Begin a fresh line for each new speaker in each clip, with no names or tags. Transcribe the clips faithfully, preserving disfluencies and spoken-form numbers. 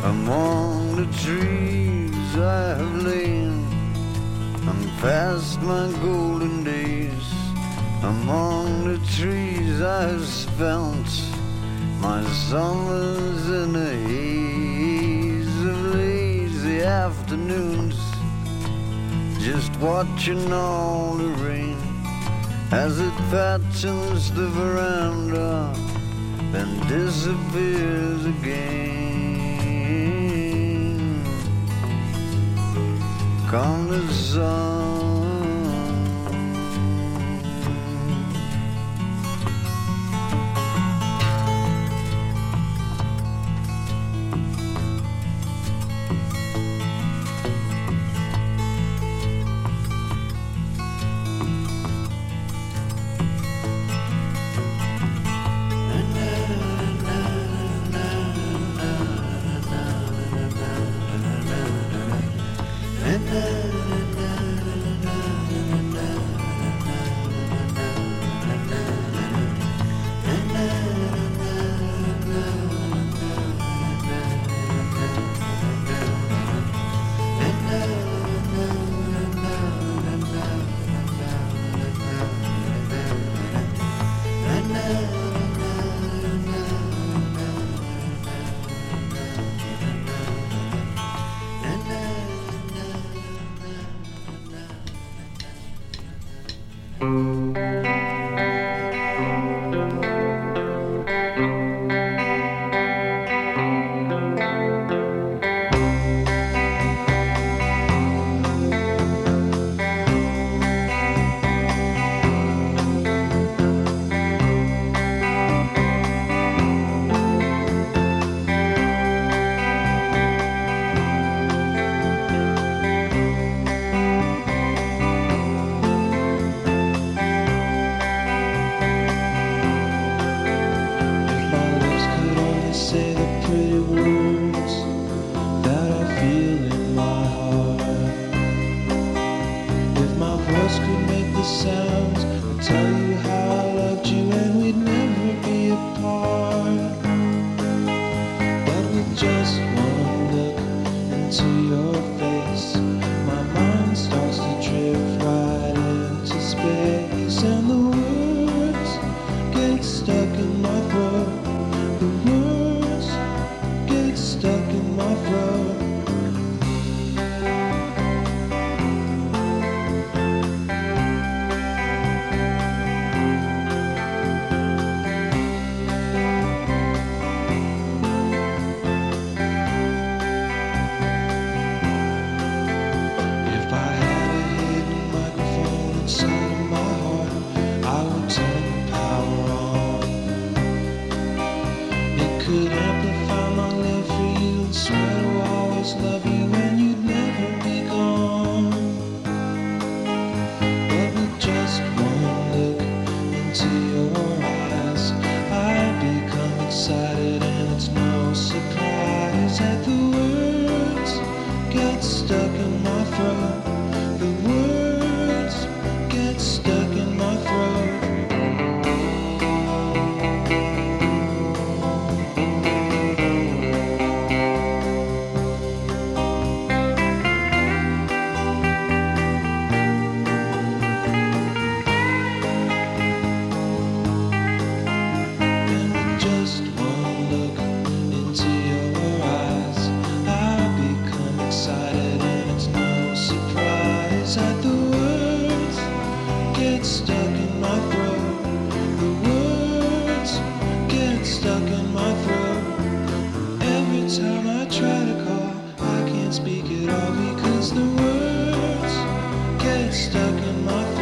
Among the trees I have lain and past my golden days. Among the trees I have spent my summers in a haze of lazy afternoons, just watching all the rain as it patches the veranda, then disappears again. Come the sun,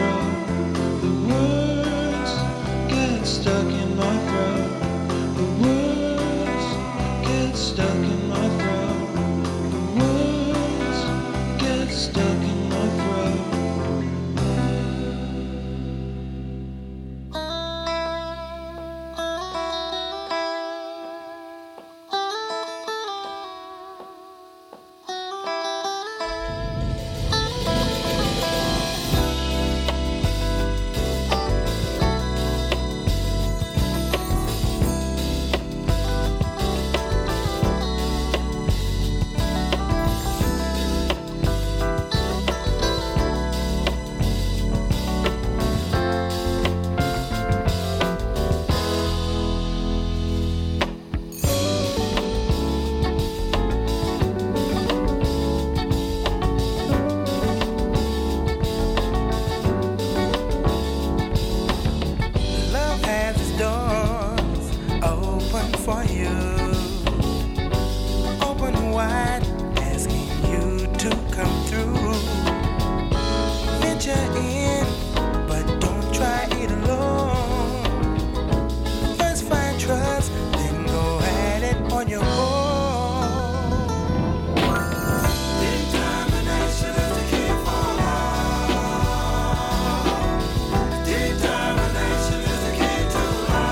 Stuck in my throat, the on your own. Determination is the key for love. Determination is the key to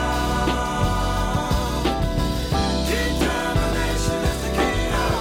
love. Determination is the key of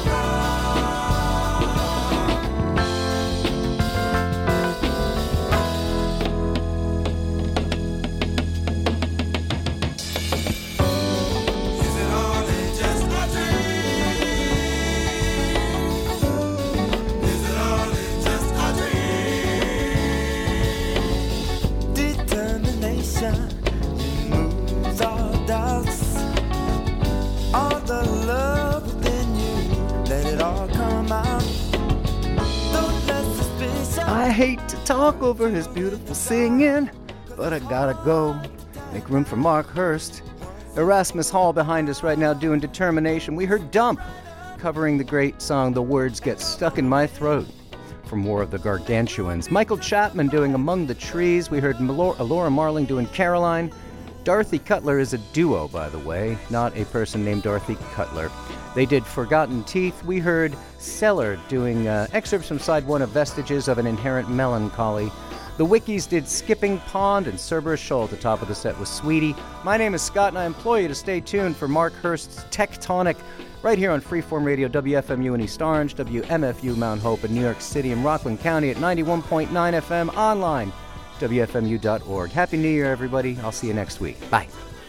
removes all doubts, all the love within you, let it all come out. Don't let suspicion.
I hate to talk over his beautiful singing, but I gotta go. Make room for Mark Hurst. Erasmus Hall behind us right now doing Determination. We heard Dump covering the great song The Words Get Stuck in My Throat from War of the Gargantuans. Michael Chapman doing Among the Trees. We heard Laura Marling doing Caroline. Dorothy Cutler is a duo, by the way, not a person named Dorothy Cutler. They did Forgotten Teeth. We heard Cellar doing uh, excerpts from side one of Vestiges of an Inherent Melancholy. The Wikis did Skipping Pond, and Cerberus Shoal at the top of the set was Sweetie. My name is Scott, and I implore you to stay tuned for Mark Hurst's Tectonic right here on Freeform Radio, W F M U in East Orange, W M F U Mount Hope in New York City, and Rockland County at ninety-one point nine F M, online, W F M U dot org. Happy New Year, everybody. I'll see you next week. Bye.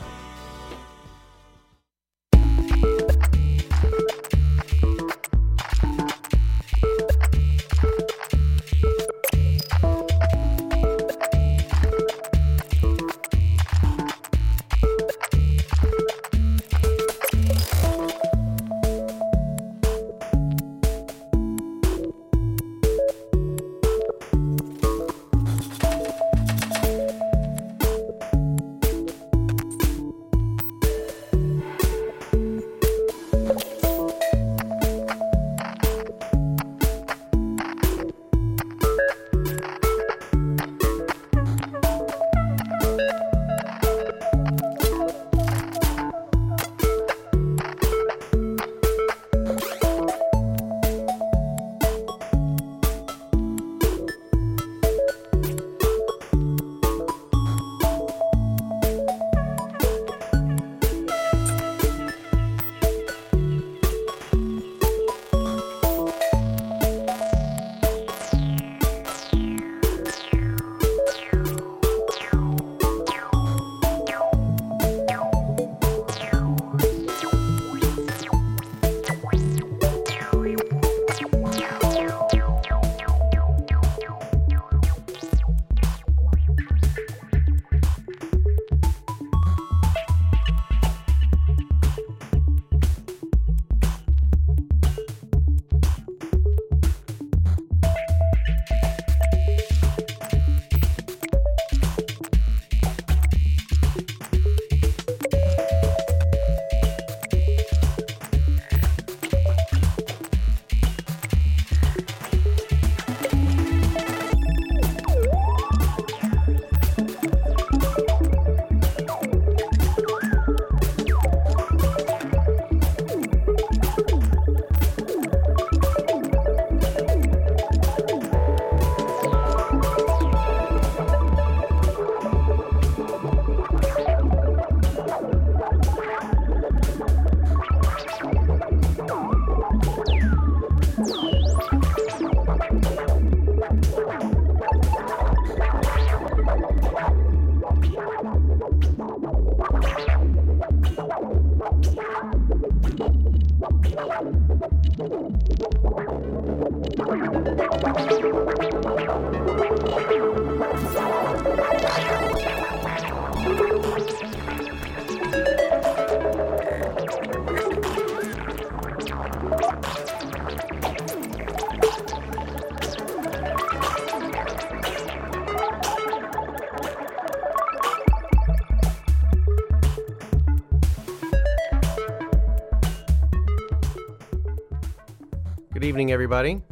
Good evening, everybody.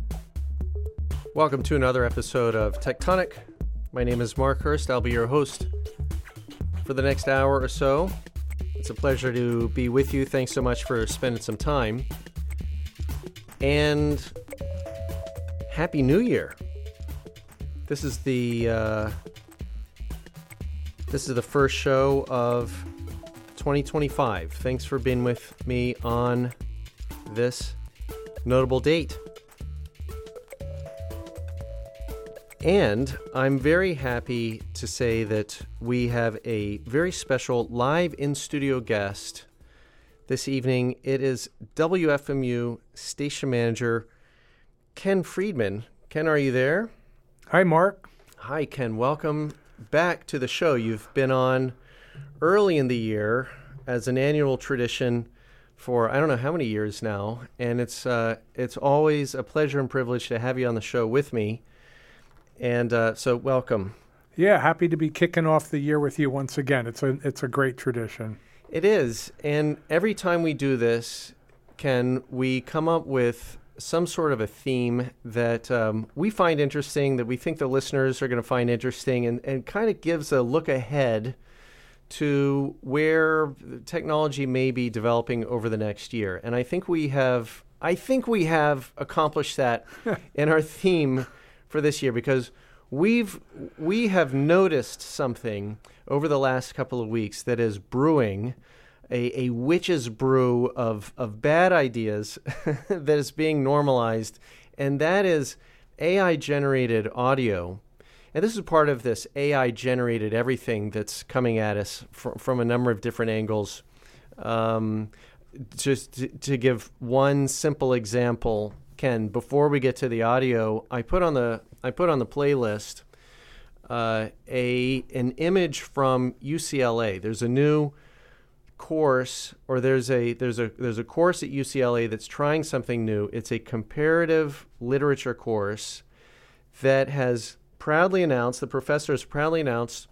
Welcome to another episode of Tectonic. My name is Mark Hurst. I'll be your host for the next hour or so. It's a pleasure to be with you. Thanks so much for spending some time. And Happy New Year. This is the uh, this is the first show of twenty twenty-five. Thanks for being with me on this notable date. And I'm very happy to say that we have a very special live in-studio guest this evening. It is W F M U station manager Ken Friedman. Ken, are you there?
Hi, Mark.
Hi, Ken. Welcome back to the show. You've been on early in the year as an annual tradition for I don't know how many years now, and it's uh, it's always a pleasure and privilege to have you on the show with me. And uh, so, welcome.
Yeah, happy to be kicking off the year with you once again. It's a it's a great tradition.
It is, and every time we do this, Ken, we come up with some sort of a theme that um, we find interesting, that we think the listeners are going to find interesting, and, and kind of gives a look ahead to where technology may be developing over the next year. And I think we have, I think we have accomplished that in our theme for this year, because we've we have noticed something over the last couple of weeks that is brewing, a, a witch's brew of, of bad ideas that is being normalized, and that is A I-generated audio. And this is part of this A I-generated everything that's coming at us fr- from a number of different angles. Um, just to, to give one simple example, Ken, before we get to the audio, I put on the I put on the playlist uh, a an image from U C L A. There's a new course, or there's a there's a there's a course at U C L A that's trying something new. It's a comparative literature course that has proudly announced, the professor has proudly announced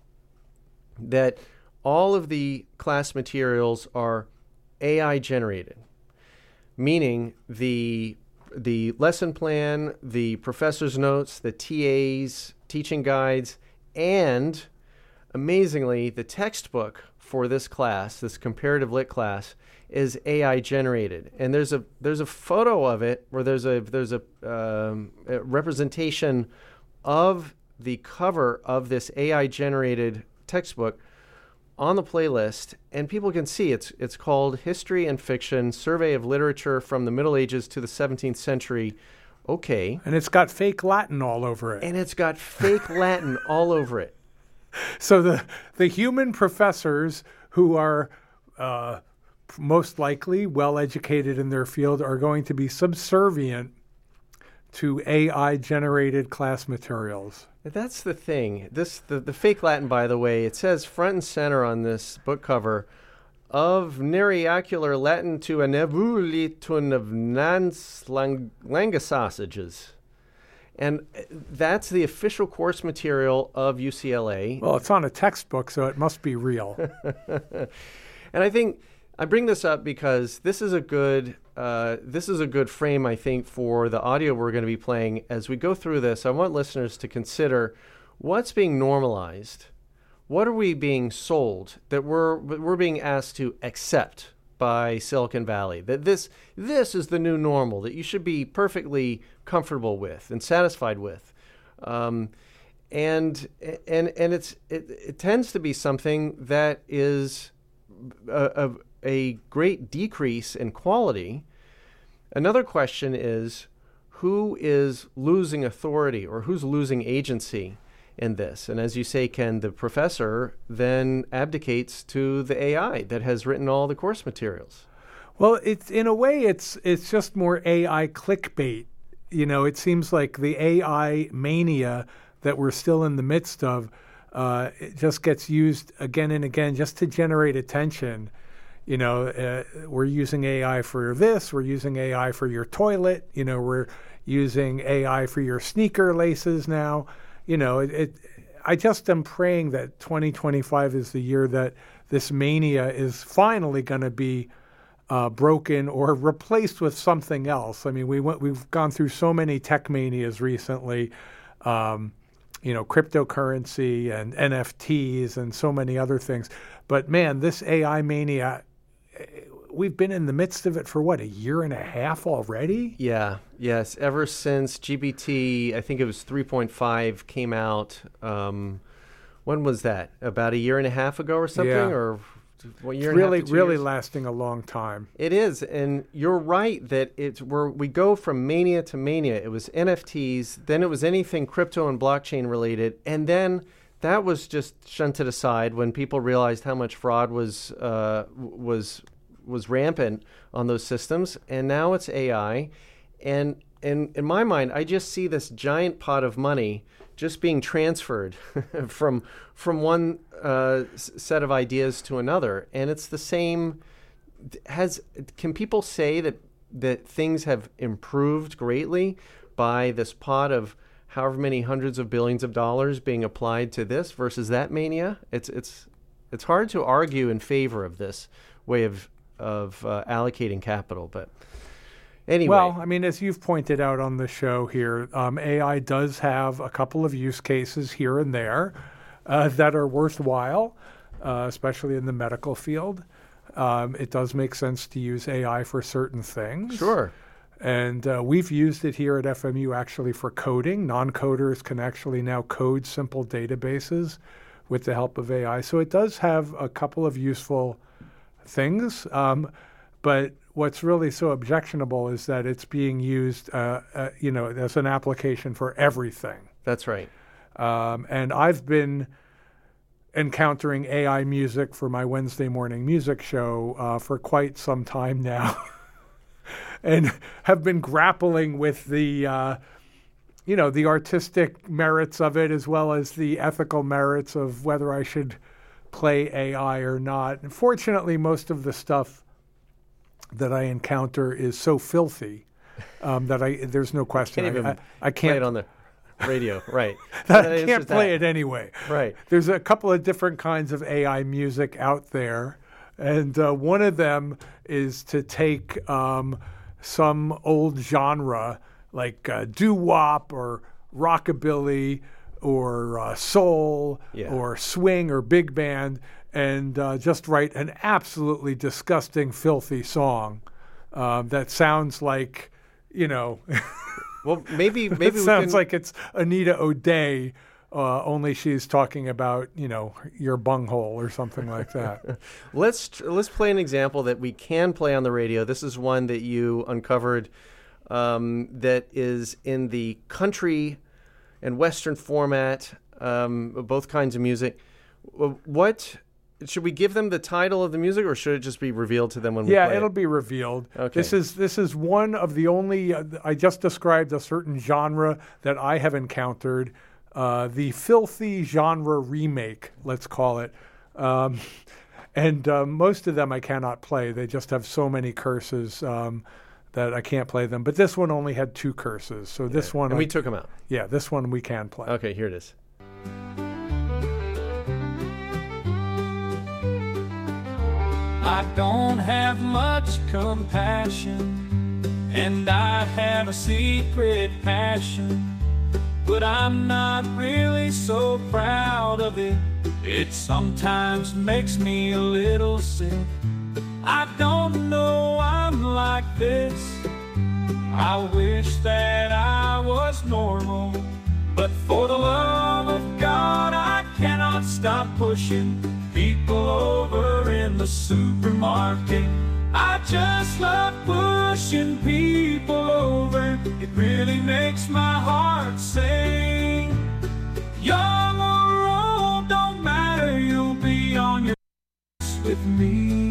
that all of the class materials are A I generated, meaning the the lesson plan, the professor's notes, the T A's, teaching guides, and amazingly, the textbook for this class, this comparative lit class, is A I generated. And there's a there's a photo of it, where there's a there's a, um, a representation of the cover of this A I generated textbook on the playlist, and people can see it's it's called History and Fiction, Survey of Literature from the Middle Ages to the seventeenth Century. Okay.
And it's got fake Latin all over it.
And it's got fake Latin all over it.
So the the human professors who are uh, most likely well-educated in their field are going to be subservient to A I-generated class materials.
That's the thing. This the, the fake Latin, by the way, it says front and center on this book cover, of Neriacular Latin to a nebulitun of nans langa sausages. And that's the official course material of U C L A.
Well, it's on a textbook, so it must be real.
And I think I bring this up because this is a good uh, this is a good frame, I think, for the audio we're going to be playing. As we go through this, I want listeners to consider what's being normalized. What are we being sold that we're we're being asked to accept by Silicon Valley? That this this is the new normal that you should be perfectly comfortable with and satisfied with, um, and and and it's it, it tends to be something that is a, a, a great decrease in quality. Another question is, who is losing authority or who's losing agency in this? And as you say, Ken, the professor then abdicates to the A I that has written all the course materials.
Well, it's in a way, it's it's just more A I clickbait. You know, it seems like the A I mania that we're still in the midst of uh, it just gets used again and again just to generate attention. You know, uh, we're using A I for this, we're using A I for your toilet, you know, we're using A I for your sneaker laces now. You know, it, it I just am praying that twenty twenty-five is the year that this mania is finally going to be uh, broken or replaced with something else. I mean, we went, we've gone through so many tech manias recently. Um, you know, cryptocurrency and N F Ts and so many other things. But man, this A I mania, we've been in the midst of it for what, a year and a half already?
Yeah, yes. Ever since G P T, I think it was three point five, came out. Um, when was that? About a year and a half ago or something?
Yeah.
Or what year
It's
and a
really,
half to two
really
years?
lasting a long time.
It is, and you're right that it's where we go from mania to mania. It was N F Ts, then it was anything crypto and blockchain related, and then that was just shunted aside when people realized how much fraud was uh, was was rampant on those systems, and now it's A I, and and in my mind, I just see this giant pot of money just being transferred from from one uh, s- set of ideas to another, and it's the same. Has can people say that that things have improved greatly by this pot of however many hundreds of billions of dollars being applied to this versus that mania? It's it's it's hard to argue in favor of this way of of uh, allocating capital, but anyway.
Well, I mean, as you've pointed out on the show here, um, A I does have a couple of use cases here and there uh, that are worthwhile, uh, especially in the medical field. Um, it does make sense to use A I for certain things.
Sure.
And uh, we've used it here at F M U actually for coding. Non-coders can actually now code simple databases with the help of A I. So it does have a couple of useful things. Um, but what's really so objectionable is that it's being used, uh, uh, you know, as an application for everything.
That's right.
Um, and I've been encountering A I music for my Wednesday morning music show uh, for quite some time now. And have been grappling with the, uh, you know, the artistic merits of it as well as the ethical merits of whether I should play A I or not. And fortunately, most of the stuff that I encounter is so filthy um, that I there's no question.
Can't even
I, I, I
Play
can't
it on the radio, right?
I
That
can't
answers
play
that.
it anyway.
Right.
There's a couple of different kinds of A I music out there, and uh, one of them is to take um, some old genre like uh, doo-wop or rockabilly or uh, soul
Yeah.
or swing or big band and uh, just write an absolutely disgusting, filthy song uh, that sounds like, you know...
Well, maybe maybe
It
we
sounds
can,
like it's Anita O'Day, uh, only she's talking about, you know, your bunghole or something like that.
let's tr- let's play an example that we can play on the radio. This is one that you uncovered um, that is in the country and Western format, um, both kinds of music. W- What should we give them the title of the music, or should it just be revealed to them when we
Yeah,
play
it'll
it?
be revealed.
Okay.
This is this is one of the only, uh, I just described a certain genre that I have encountered, uh, the filthy genre remake, let's call it. Um, and uh, most of them I cannot play. They just have so many curses um, that I can't play them. But this one only had two curses. So this one,
And
I-
we took them out.
yeah, this one we can play.
Okay, here it is.
I don't have much compassion, and I have a secret passion, but I'm not really so proud of it. It sometimes makes me a little sick. I don't know I'm like this. I wish that I was normal, but for the love of God, I cannot stop pushing people over in the supermarket. I just love pushing people over. It really makes my heart sing. Young or old, don't matter, you'll be on your with me.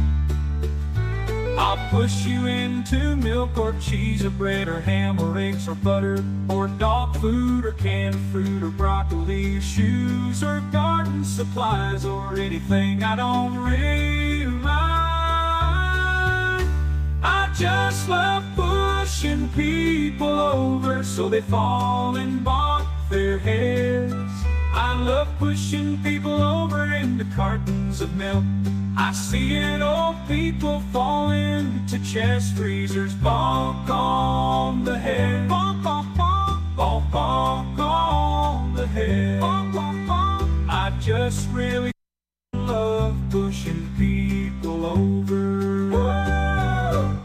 I'll push you into milk or cheese or bread or ham or eggs or butter or dog food or canned fruit or broccoli or shoes or garden supplies or anything I don't really mind. I just love pushing people over so they fall and bonk their heads. I love pushing people over into cartons of milk. I see it, old people fall into chest freezers. Bonk on the head. Bonk, bonk, bonk. Bonk, bonk on the head. just really love pushing people over. Whoa!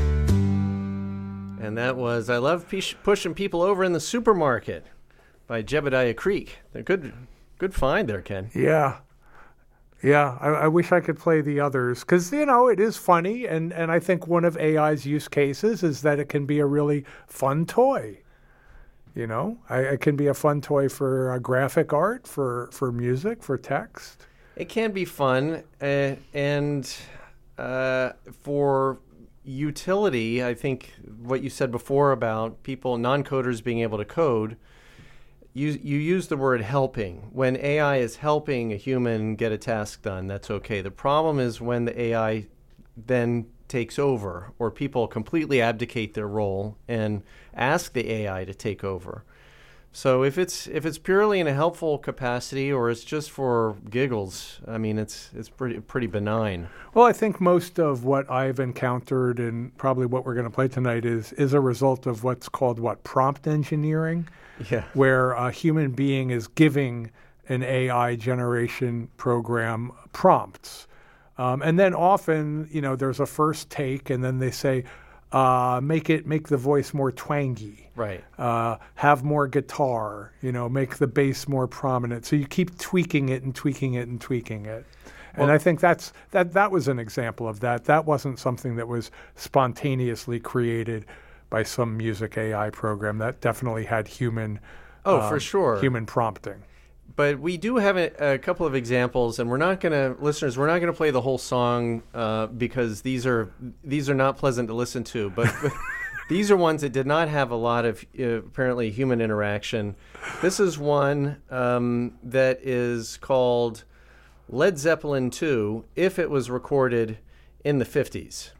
And that was I Love Push- Pushing People Over in the Supermarket by Jebediah Creek. They're good good find there, Ken.
Yeah. Yeah, I, I wish I could play the others because, you know, it is funny. And, and I think one of A I's use cases is that it can be a really fun toy. You know, I, it can be a fun toy for uh, graphic art, for, for music, for text.
It can be fun. Uh, and uh, for utility, I think what you said before about people, non-coders being able to code, You you use the word helping. When A I is helping a human get a task done, that's okay. The problem is when the A I then takes over or people completely abdicate their role and ask the A I to take over. So if it's if it's purely in a helpful capacity or it's just for giggles, I mean, it's it's pretty pretty benign.
Well, I think most of what I've encountered and probably what we're going to play tonight is is a result of what's called what prompt engineering.
Yeah.
Where a human being is giving an A I generation program prompts. Um, and then often, you know, there's a first take and then they say, uh, make it, make the voice more twangy.
Right.
Uh, have more guitar, you know, make the bass more prominent. So you keep tweaking it and tweaking it and tweaking it. And
Well,
I think that's that that was an example of that. That wasn't something that was spontaneously created by some music A I program. That definitely had human
Oh,
um,
for sure.
human prompting.
But we do have a, a couple of examples, and we're not going to, listeners, we're not going to play the whole song uh, because these are these are not pleasant to listen to. But these are ones that did not have a lot of uh, apparently human interaction. This is one um, that is called Led Zeppelin two, if it was recorded in the fifties.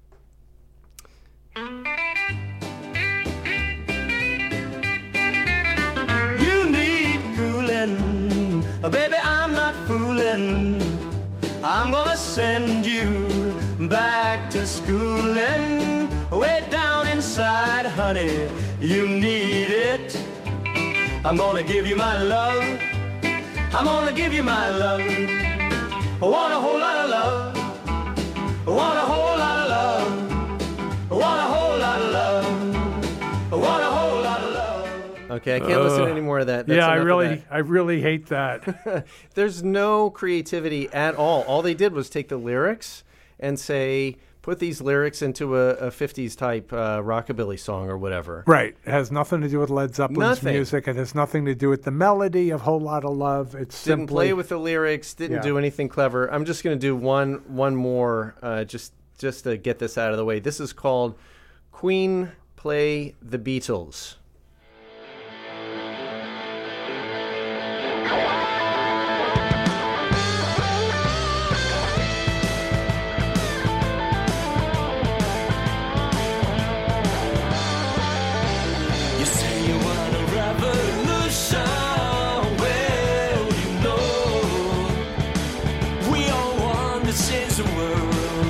Baby, I'm not fooling. I'm gonna send you back to schooling. Way down inside, honey, you need it. I'm gonna give you my love. I'm gonna give you my love. I want a whole lot of love. I want a whole lot of love. I want a whole lot of love. I want a whole lot of love.
Okay, I can't listen to any more of that. That's
yeah, I
enough of
really,
that.
I really hate that.
There's no creativity at all. All they did was take the lyrics and say, put these lyrics into a, a fifties type uh, rockabilly song or whatever.
Right. It has nothing to do with Led Zeppelin's
Nothing.
music. It has nothing to do with the melody of Whole Lotta Love. It's
Didn't
simply
play with the lyrics. Didn't
Yeah.
do anything clever. I'm just going to do one one more uh, just just to get this out of the way. This is called Queen Play the Beatles.
You say you want a revolution. Well, you know, we all want to change the world.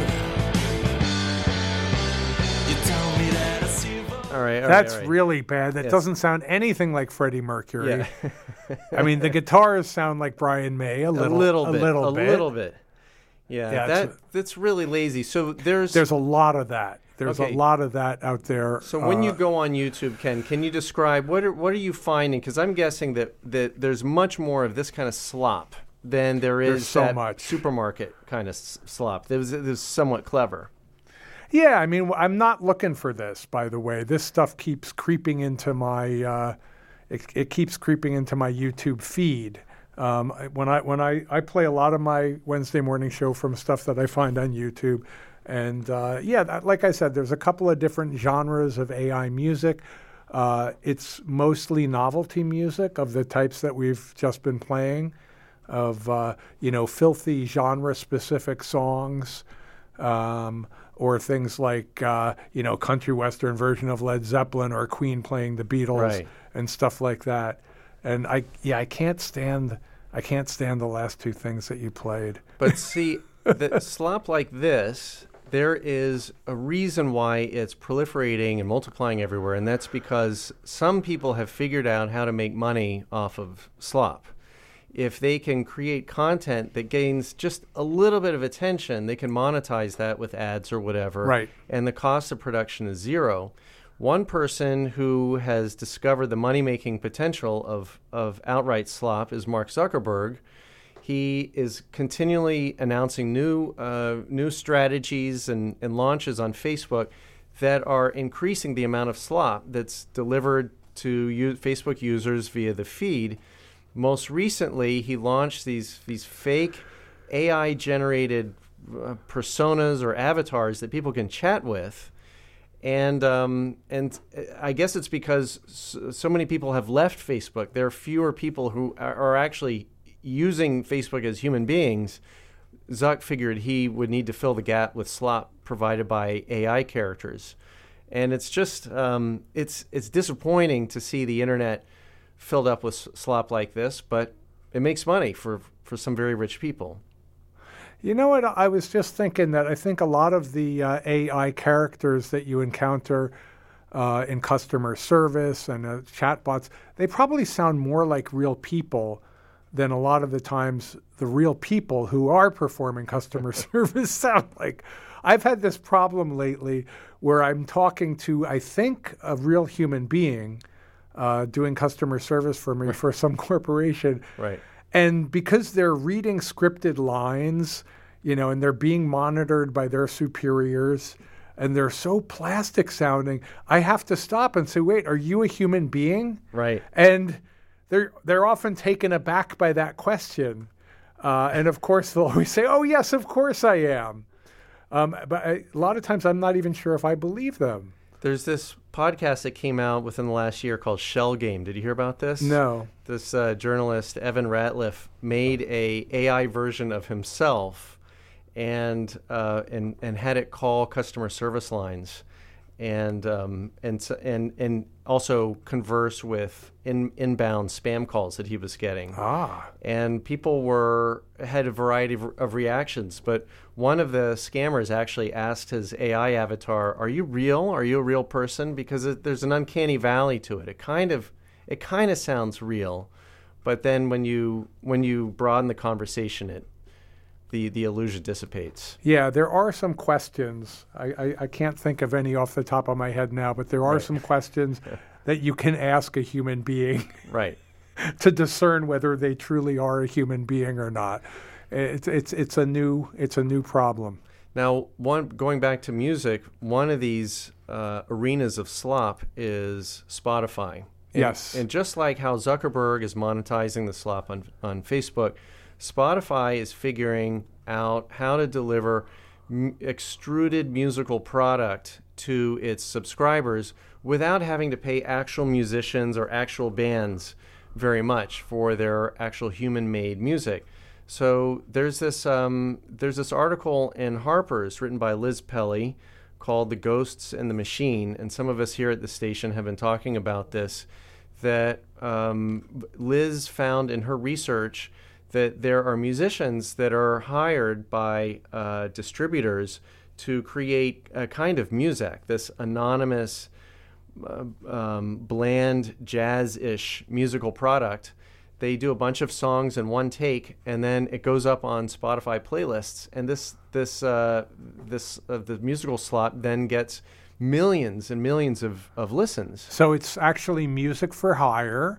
You tell me that I see.
All right. All
That's
right, all right.
really bad. That
Yes.
doesn't sound anything like Freddie Mercury.
Yeah.
I mean, the guitars sound like Brian May a
a
little,
little bit.
a little
a
bit.
little bit. Yeah,
Yeah,
that
it's
that's really lazy. So there's
There's a lot of that. There's
Okay.
a lot of that out there.
So when
Uh,
you go on YouTube, Ken, can you describe what are what are you finding? Because I'm guessing that, that there's much more of this kind of slop than there is
There's so
that
much.
supermarket kind of s- slop. That was, it was somewhat clever.
Yeah, I mean, I'm not looking for this, by the way. This stuff keeps creeping into my, uh, it, it keeps creeping into my YouTube feed. Um, I- when I when I, I play a lot of my Wednesday morning show from stuff that I find on YouTube, and uh, yeah, that, like I said, there's a couple of different genres of A I music. Uh, it's mostly novelty music of the types that we've just been playing, of uh, you know, filthy genre-specific songs. Um, or things like, uh, you know, country western version of Led Zeppelin or Queen playing the Beatles
Right.
and stuff like that. And I, yeah, I can't stand, I can't stand the last two things that you played.
But see, the slop like this, there is a reason why it's proliferating and multiplying everywhere, and that's because some people have figured out how to make money off of slop. if they can create content that gains just a little bit of attention, they can monetize that with ads or whatever.
Right.
And the cost of production is zero. One person who has discovered the money-making potential of, of outright slop is Mark Zuckerberg. He is continually announcing new uh, new strategies and, and launches on Facebook that are increasing the amount of slop that's delivered to u- Facebook users via the feed. Most recently, he launched these these fake A I-generated uh, personas or avatars that people can chat with, and um, and I guess it's because so, so many people have left Facebook. There are fewer people who are, are actually using Facebook as human beings. Zuck figured he would need to fill the gap with slop provided by A I characters, and it's just um, it's it's disappointing to see the internet filled up with slop like this, but it makes money for, for some very rich people.
You know what? I was just thinking that I think a lot of the uh, A I characters that you encounter uh, in customer service and uh, chatbots, they probably sound more like real people than a lot of the times the real people who are performing customer service sound like. I've had this problem lately where I'm talking to, I think, a real human being Uh, doing customer service for me for some corporation.
Right.
And because they're reading scripted lines, you know, and they're being monitored by their superiors, and they're so plastic sounding, I have to stop and say, wait, are you a human being?
Right.
And they're they're often taken aback by that question. Uh, and of course, they'll always say, oh, yes, of course I am. Um, but I, a lot of times I'm not even sure if I believe them.
There's this podcast that came out within the last year called Shell Game. Did you hear about this?
No.
This uh, journalist, Evan Ratliff, made a AI version of himself and uh, and and had it call customer service lines, and um, and so- and and also converse with in, inbound spam calls that he was getting.
Ah.
And people were had a variety of, of reactions, but one of the scammers actually asked his A I avatar, "Are you real? Are you a real person?" Because it, there's an uncanny valley to it. It kind of it kind of sounds real, but then when you when you broaden the conversation, it the the illusion dissipates.
Yeah, there are some questions. I, I, I can't think of any off the top of my head now, but there are
Right.
some questions that you can ask a human being
Right.
to discern whether they truly are a human being or not. It's it's it's a new it's a new problem.
Now, one going back to music, one of these uh, arenas of slop is Spotify. And,
Yes.
And just like how Zuckerberg is monetizing the slop on, on Facebook, Spotify is figuring out how to deliver m- extruded musical product to its subscribers without having to pay actual musicians or actual bands very much for their actual human-made music. So there's this um, there's this article in Harper's written by Liz Pelly called "The Ghosts and the Machine," and some of us here at the station have been talking about this. That um, Liz found in her research that there are musicians that are hired by uh, distributors to create a kind of music, this anonymous, uh, um, bland, jazz-ish musical product. They do a bunch of songs in one take, and then it goes up on Spotify playlists. And this this uh, this uh, the musical slot then gets millions and millions of, of listens.
So it's actually music for hire.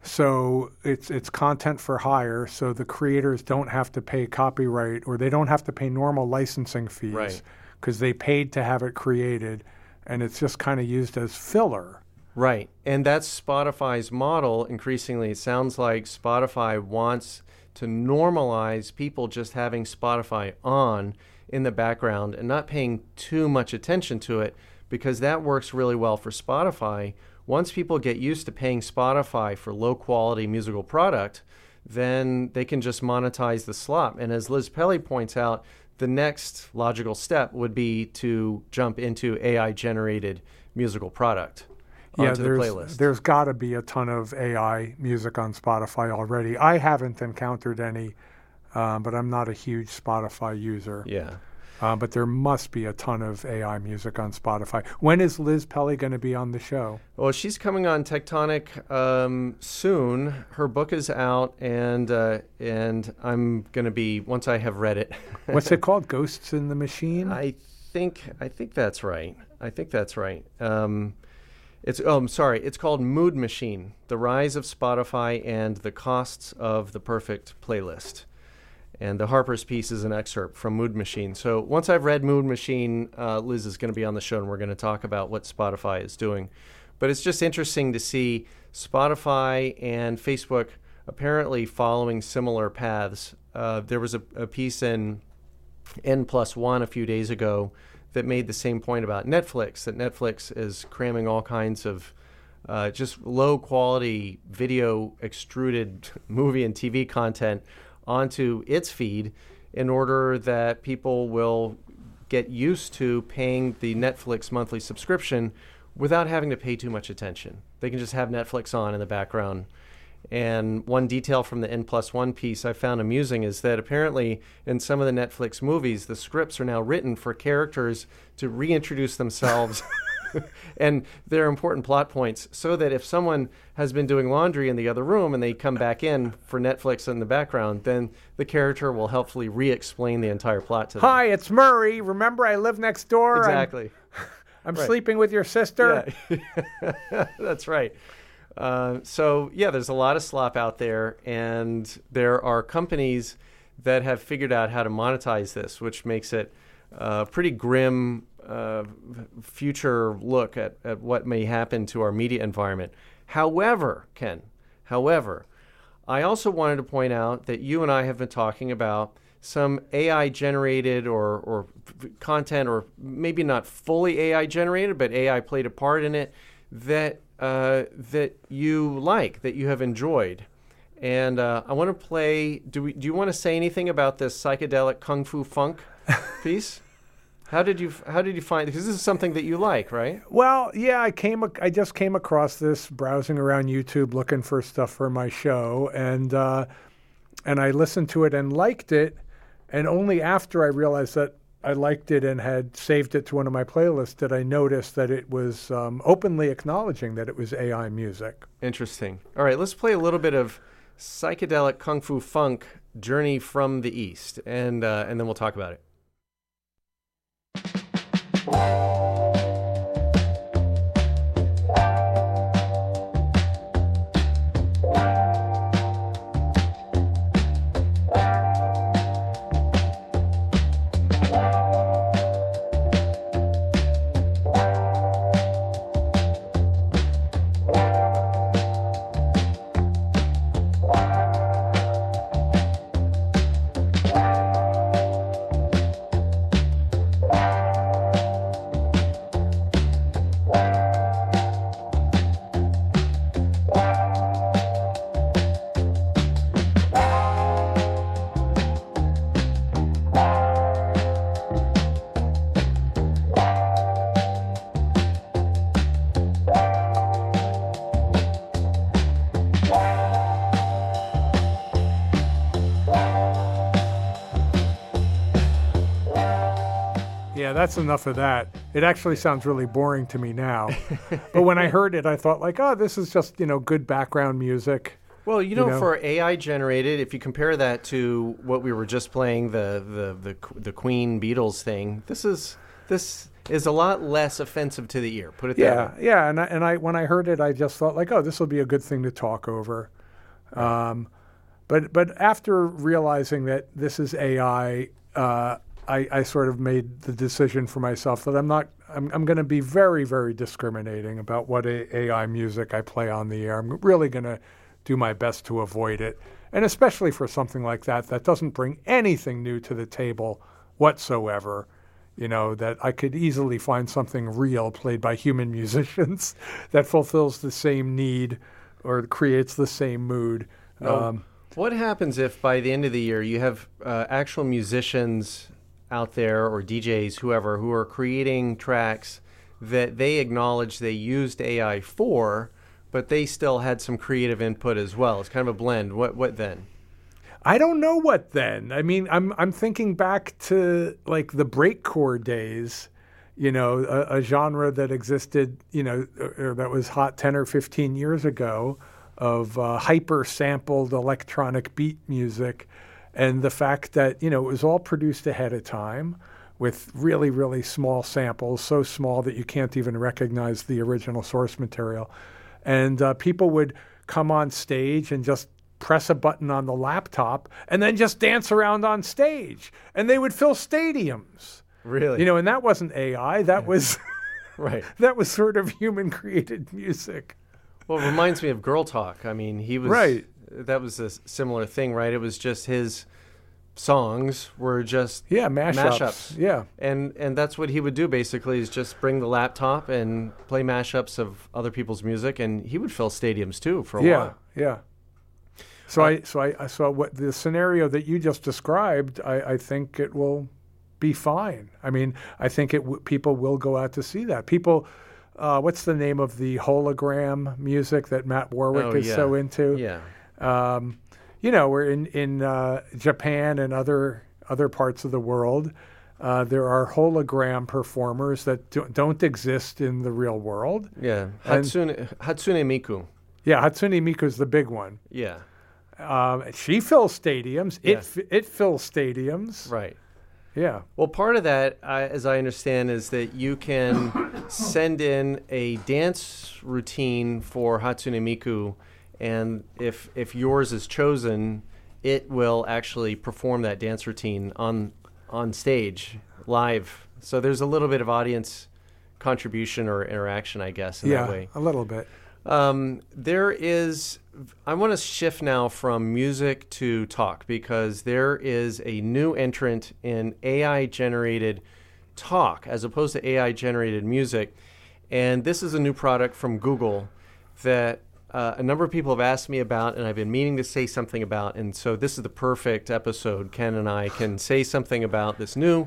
So it's it's content for hire. So the creators don't have to pay copyright, or they don't have to pay normal licensing fees,
Right.
because they paid to have it created, and it's just kind of used as filler.
Right. And that's Spotify's model. Increasingly, it sounds like Spotify wants to normalize people just having Spotify on in the background and not paying too much attention to it, because that works really well for Spotify. Once people get used to paying Spotify for low-quality musical product, then they can just monetize the slop. And as Liz Pelly points out, the next logical step would be to jump into A I-generated musical product
Yeah,
onto the
there's
playlist.
there's got to be a ton of A I music on Spotify already. I haven't encountered any, um, but I'm not a huge Spotify user.
Yeah.
Uh, but there must be a ton of A I music on Spotify. When is Liz Pelly going to be on the show?
Well, she's coming on Tectonic um, soon. Her book is out, and uh, and I'm going to be, once I have read it.
What's it called? Ghosts in the Machine?
I think I think that's right. I think that's right. Um, it's oh, I'm sorry. It's called Mood Machine: The Rise of Spotify and the Costs of the Perfect Playlist. And the Harper's piece is an excerpt from Mood Machine. So once I've read Mood Machine, uh, Liz is going to be on the show, and we're going to talk about what Spotify is doing. But it's just interesting to see Spotify and Facebook apparently following similar paths. Uh, there was a, a piece in N plus one a few days ago that made the same point about Netflix, that Netflix is cramming all kinds of uh, just low-quality video extruded movie and T V content onto its feed in order that people will get used to paying the Netflix monthly subscription without having to pay too much attention. They can just have Netflix on in the background. And one detail from the N plus one piece I found amusing is that apparently in some of the Netflix movies, the scripts are now written for characters to reintroduce themselves and their important plot points, so that if someone has been doing laundry in the other room and they come back in for Netflix in the background, then the character will helpfully re-explain the entire plot to them.
Hi, it's Murray. Remember I live next door?
Exactly.
I'm, I'm
Right.
sleeping with your sister.
Yeah. That's right. Uh, so, yeah, there's a lot of slop out there, and there are companies that have figured out how to monetize this, which makes it a pretty grim uh, future look at, at what may happen to our media environment. However, Ken, however, I also wanted to point out that you and I have been talking about some A I-generated or, or content, or maybe not fully A I-generated, but A I played a part in it, that uh, that you like, that you have enjoyed. And uh, I want to play, do we? Do you want to say anything about this psychedelic Kung Fu Funk piece? How did you How did you find? Because this is something that you like, right?
Well, yeah, I came. I just came across this browsing around YouTube looking for stuff for my show, and uh, and I listened to it and liked it, and only after I realized that I liked it and had saved it to one of my playlists did I notice that it was um, openly acknowledging that it was A I music.
Interesting. All right, let's play a little bit of psychedelic Kung Fu Funk, Journey from the East, and uh, and then we'll talk about it.
Yeah, that's enough of that. It actually sounds really boring to me now. But when I heard it, I thought like, oh, this is just, you know, good background music.
Well, you know,
You know?
for A I generated, if you compare that to what we were just playing, the the the, the Queen Beatles thing, this is this is a lot less offensive to the ear. Put it that
Yeah,
way.
yeah. And I, and I when I heard it, I just thought like, oh, this will be a good thing to talk over. Um, but but after realizing that this is A I, uh, I, I sort of made the decision for myself that I'm not. I'm, I'm going to be very very discriminating about what a, AI music I play on the air. I'm really going to do my best to avoid it, and especially for something like that that doesn't bring anything new to the table whatsoever. You know, that I could easily find something real played by human musicians that fulfills the same need or creates the same mood.
No.
Um,
What happens if by the end of the year you have uh, actual musicians out there, or D Js, whoever, who are creating tracks that they acknowledge they used A I for, but they still had some creative input as well? It's kind of a blend. What what then?
I don't know what then. I mean, I'm I'm thinking back to like the breakcore days, you know, a, a genre that existed, you know, or that was hot ten or fifteen years ago, of uh, hyper sampled electronic beat music, and the fact that, you know, it was all produced ahead of time with really, really small samples, so small that you can't even recognize the original source material. And uh, people would come on stage and just press a button on the laptop and then just dance around on stage. And they would fill stadiums.
Really?
You know, and that wasn't A I. That was
right.
That was sort of human-created music.
Well, it reminds me of Girl Talk. I mean, he was...
Right.
That was a similar thing, right? It was just his songs were just
yeah mashups.
mashups.
Yeah.
And and that's what he would do basically, is just bring the laptop and play mashups of other people's music, and he would fill stadiums too for a
yeah,
while.
Yeah. So uh, I so I, I saw what the scenario that you just described, I, I think it will be fine. I mean, I think it w- people will go out to see that. People uh, what's the name of the hologram music that Matt Warwick
oh,
is
yeah.
so into?
Yeah.
Um, you know, we're in in uh, Japan and other other parts of the world. Uh, there are hologram performers that do, don't exist in the real world.
Yeah,
And-
Hatsune Hatsune Miku.
Yeah, Hatsune Miku's the big one.
Yeah,
Um, she fills stadiums.
Yeah.
It fi- it fills stadiums.
right.
Yeah.
Well, part of that, I, as I understand, is that you can send in a dance routine for Hatsune Miku, and if if yours is chosen, it will actually perform that dance routine on on stage live. So there's a little bit of audience contribution or interaction, I guess, in
yeah,
that way.
a little bit.
Um, there is, I want to shift now from music to talk, because there is a new entrant in A I-generated talk as opposed to A I-generated music. And this is a new product from Google that uh, a number of people have asked me about, and I've been meaning to say something about. And so this is the perfect episode. Ken and I can say something about this new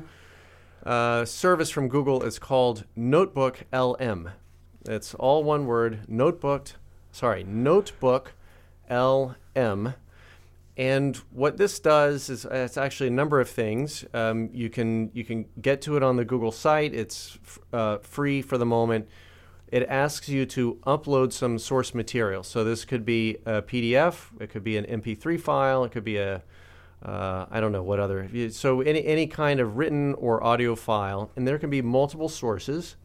uh, service from Google. It's called Notebook L M. It's all one word, Notebook, sorry, Notebook L M. And what this does is, uh, it's actually a number of things. Um, you can you can get to it on the Google site. It's f- uh, free for the moment. It asks you to upload some source material. So this could be a P D F, it could be an M P three file, it could be a, uh, I don't know what other, so any, any kind of written or audio file. And there can be multiple sources.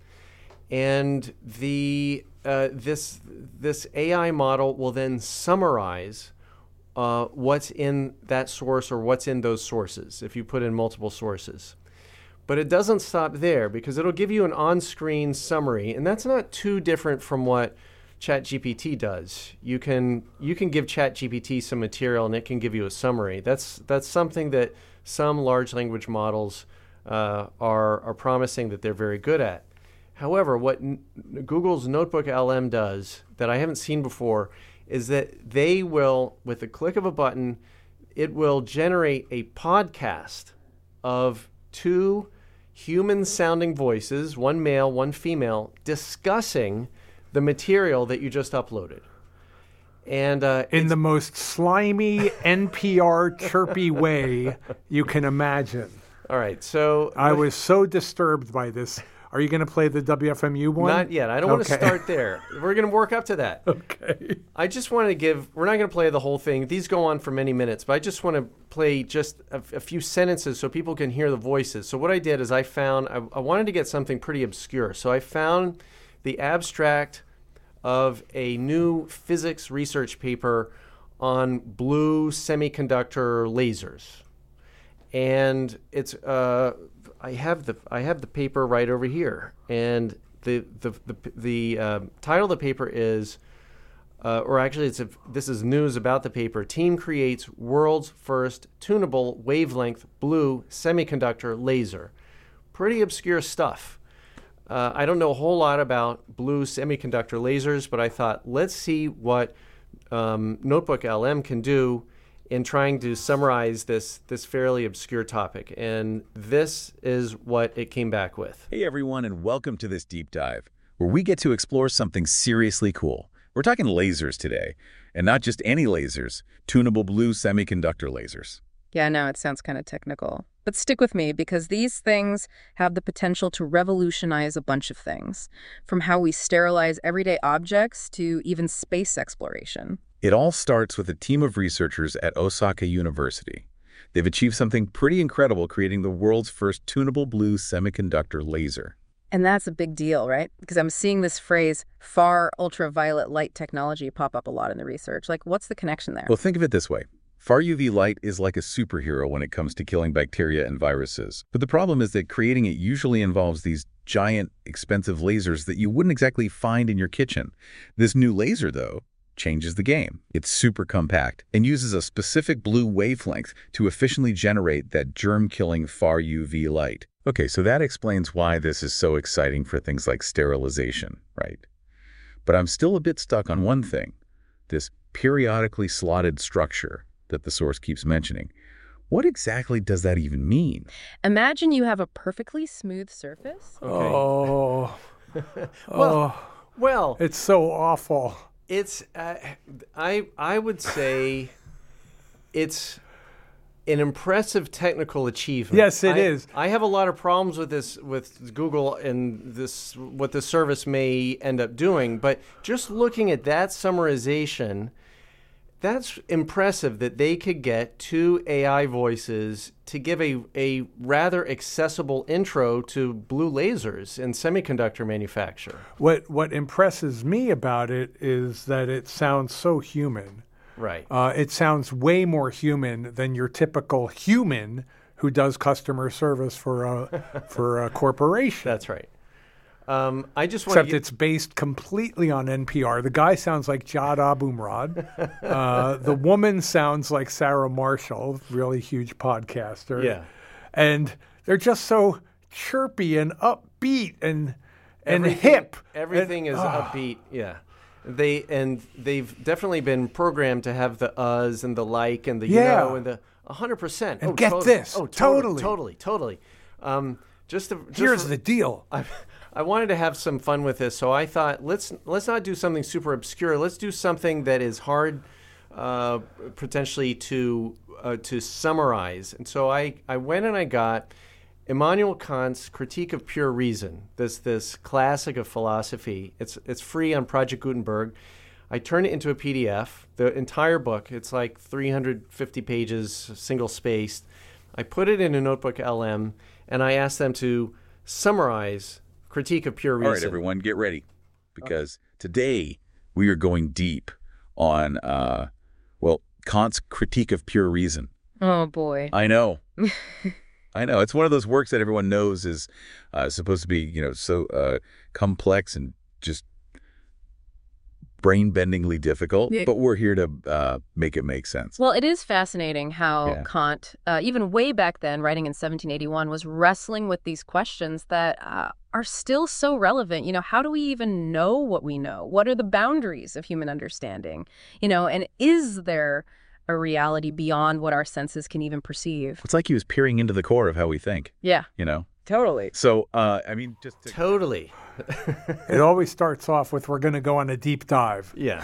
And the uh, this this A I model will then summarize uh, what's in that source or what's in those sources if you put in multiple sources. But it doesn't stop there, because it'll give you an on-screen summary, and that's not too different from what ChatGPT does. You can you can give ChatGPT some material and it can give you a summary. That's that's something that some large language models uh, are are promising that they're very good at. However, what N- Google's Notebook L M does that I haven't seen before is that they will, with the click of a button, it will generate a podcast of two human-sounding voices, one male, one female, discussing the material that you just uploaded. And uh,
In the most slimy N P R chirpy way you can imagine.
all right, so
I was so disturbed by this. Are you going to play the W F M U one?
not yet. I don't want to
Okay.
start there. We're going to work up to that.
Okay.
I just want to give, we're not going to play the whole thing. These go on for many minutes, but I just want to play just a, a few sentences so people can hear the voices. So what I did is I found, I, I wanted to get something pretty obscure. So I found the abstract of a new physics research paper on blue semiconductor lasers. And it's, uh, I have the I have the paper right over here, and the the the, the uh, title of the paper is, uh, or actually, it's a, this is news about the paper. Team creates world's first tunable wavelength blue semiconductor laser. Pretty obscure stuff. Uh, I don't know a whole lot about blue semiconductor lasers, but I thought let's see what um, Notebook L M can do in trying to summarize this this fairly obscure topic. And this is what it came back with.
Hey everyone, and welcome to this deep dive, where we get to explore something seriously cool, We're talking lasers today, and not just any lasers, tunable blue semiconductor lasers.
Yeah, I know, it sounds kind of technical. But stick with me, because these things have the potential to revolutionize a bunch of things, from how we sterilize everyday objects to even space exploration.
It all starts with a team of researchers at Osaka University. They've achieved something pretty incredible, creating the world's first tunable blue semiconductor laser.
And that's a big deal, right? Because I'm seeing this phrase, far ultraviolet light technology, pop up a lot in the research. Like, what's the connection there?
Well, think of it this way. Far U V light is like a superhero when it comes to killing bacteria and viruses. But the problem is that creating it usually involves these giant, expensive lasers that you wouldn't exactly find in your kitchen. This new laser, though, changes the game. It's super compact and uses a specific blue wavelength to efficiently generate that germ-killing far U V light. Okay, so that explains why this is so exciting for things like sterilization, right? But I'm still a bit stuck on one thing, this periodically slotted structure that the source keeps mentioning. What exactly does that even mean?
Imagine you have a perfectly smooth surface.
Okay.
Oh,
Well,
oh,
well,
it's so awful.
it's uh, I I would say it's an impressive technical achievement.
Yes, it
I,
is.
I have a lot of problems with this with Google and this what the service may end up doing, but just looking at that summarization, that's impressive that they could get two A I voices to give a, a rather accessible intro to blue lasers in semiconductor manufacture.
What what impresses me about it is that it sounds so human.
Right.
Uh, it sounds way more human than your typical human who does customer service for a for a corporation.
That's right. Um, I just want
Except
to
it's based completely on N P R. The guy sounds like Jad Abumrad. uh, the woman sounds like Sarah Marshall, really huge podcaster.
Yeah.
And they're just so chirpy and upbeat and and
everything,
hip.
Everything
and,
is
oh.
upbeat. Yeah. They and they've definitely been programmed to have the uhs and the like and the you
Yeah.
know and the one hundred percent.
And
oh,
get
tot-
this,
Oh,
totally.
Totally. Totally. Um, just to, just
Here's
for-
the deal.
I, I wanted to have some fun with this, so I thought let's let's not do something super obscure. Let's do something that is hard, uh, potentially to uh, to summarize. And so I, I went and I got Immanuel Kant's Critique of Pure Reason. This this classic of philosophy. It's it's free on Project Gutenberg. I turned it into a P D F. The entire book. It's like three hundred fifty pages, single spaced. I put it in a Notebook L M, and I asked them to summarize Critique of Pure Reason.
All right, everyone, get ready, because today we are going deep on, uh, well, Kant's Critique of Pure Reason.
Oh, boy.
I know. I know. It's one of those works that everyone knows is uh, supposed to be, you know, so uh, complex and just brain-bendingly difficult,
Yeah.
but we're here to uh, make it make sense.
Well, it is fascinating how
Yeah.
Kant, uh, even way back then, writing in seventeen eighty-one, was wrestling with these questions that uh, are still so relevant. You know, how do we even know what we know? What are the boundaries of human understanding? You know, and is there a reality beyond what our senses can even perceive?
It's like he was peering into the core of how we think,
Yeah,
you know?
totally.
So, uh, I mean, just to...
Totally.
It always starts off with, we're going to go on a deep dive.
Yeah.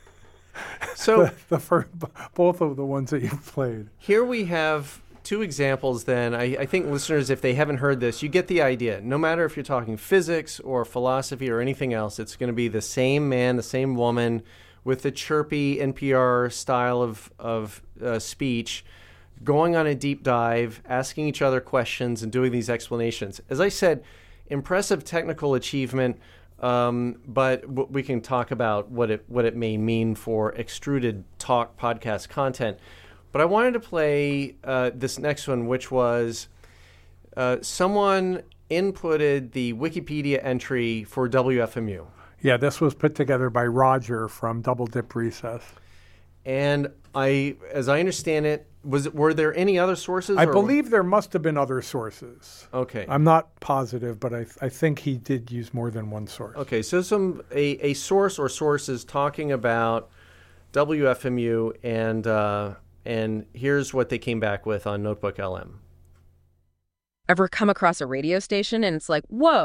So
The, the first, both of the ones that you've played.
here we have two examples then. I, I think listeners, if they haven't heard this, you get the idea. No matter if you're talking physics or philosophy or anything else, it's going to be the same man, the same woman with the chirpy N P R style of, of uh, speech, going on a deep dive, asking each other questions and doing these explanations. As I said, impressive technical achievement, um, but w- we can talk about what it what it may mean for extruded talk podcast content. But I wanted to play uh, this next one, which was uh, someone inputted the Wikipedia entry for W F M U.
Yeah, this was put together by Roger from Double Dip Recess.
And I, as I understand it, was were there any other sources?
I
or-
believe there must have been other sources.
Okay.
I'm not positive, but I, I think he did use more than one source.
Okay, so some a, a source or sources talking about W F M U, and uh, and here's what they came back with on Notebook L M.
Ever come across a radio station and it's like, whoa,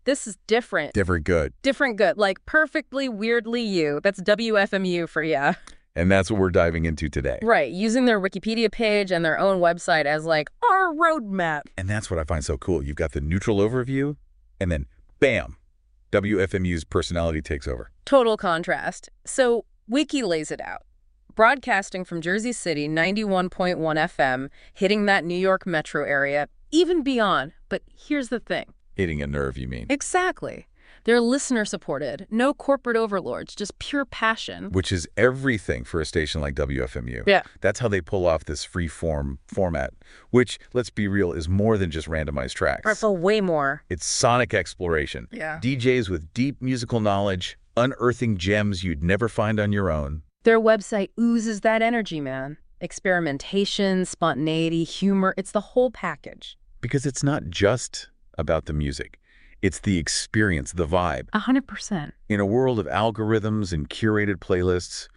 this is different.
Different good.
Different good. Like perfectly, weirdly you. That's W F M U for ya.
And that's what we're diving into today.
Right. Using their Wikipedia page and their own website as like our roadmap.
And that's what I find so cool. You've got the neutral overview, and then bam, W F M U's personality takes over.
Total contrast. So Wiki lays it out. Broadcasting from Jersey City, ninety-one point one F M, hitting that New York metro area, even beyond. But here's the thing.
Hitting a nerve, you mean?
Exactly. They're listener-supported, no corporate overlords, just pure passion.
Which is everything for a station like W F M U.
Yeah.
That's how they pull off this free-form format, which, let's be real, is more than just randomized tracks.
Right, but way more.
It's sonic exploration.
Yeah.
D Js with deep musical knowledge, unearthing gems you'd never find on your own.
Their website oozes that energy, man. Experimentation, spontaneity, humor, it's the whole package.
Because it's not just about the music. It's the experience, the vibe.
A hundred percent.
In a world of algorithms and curated playlists,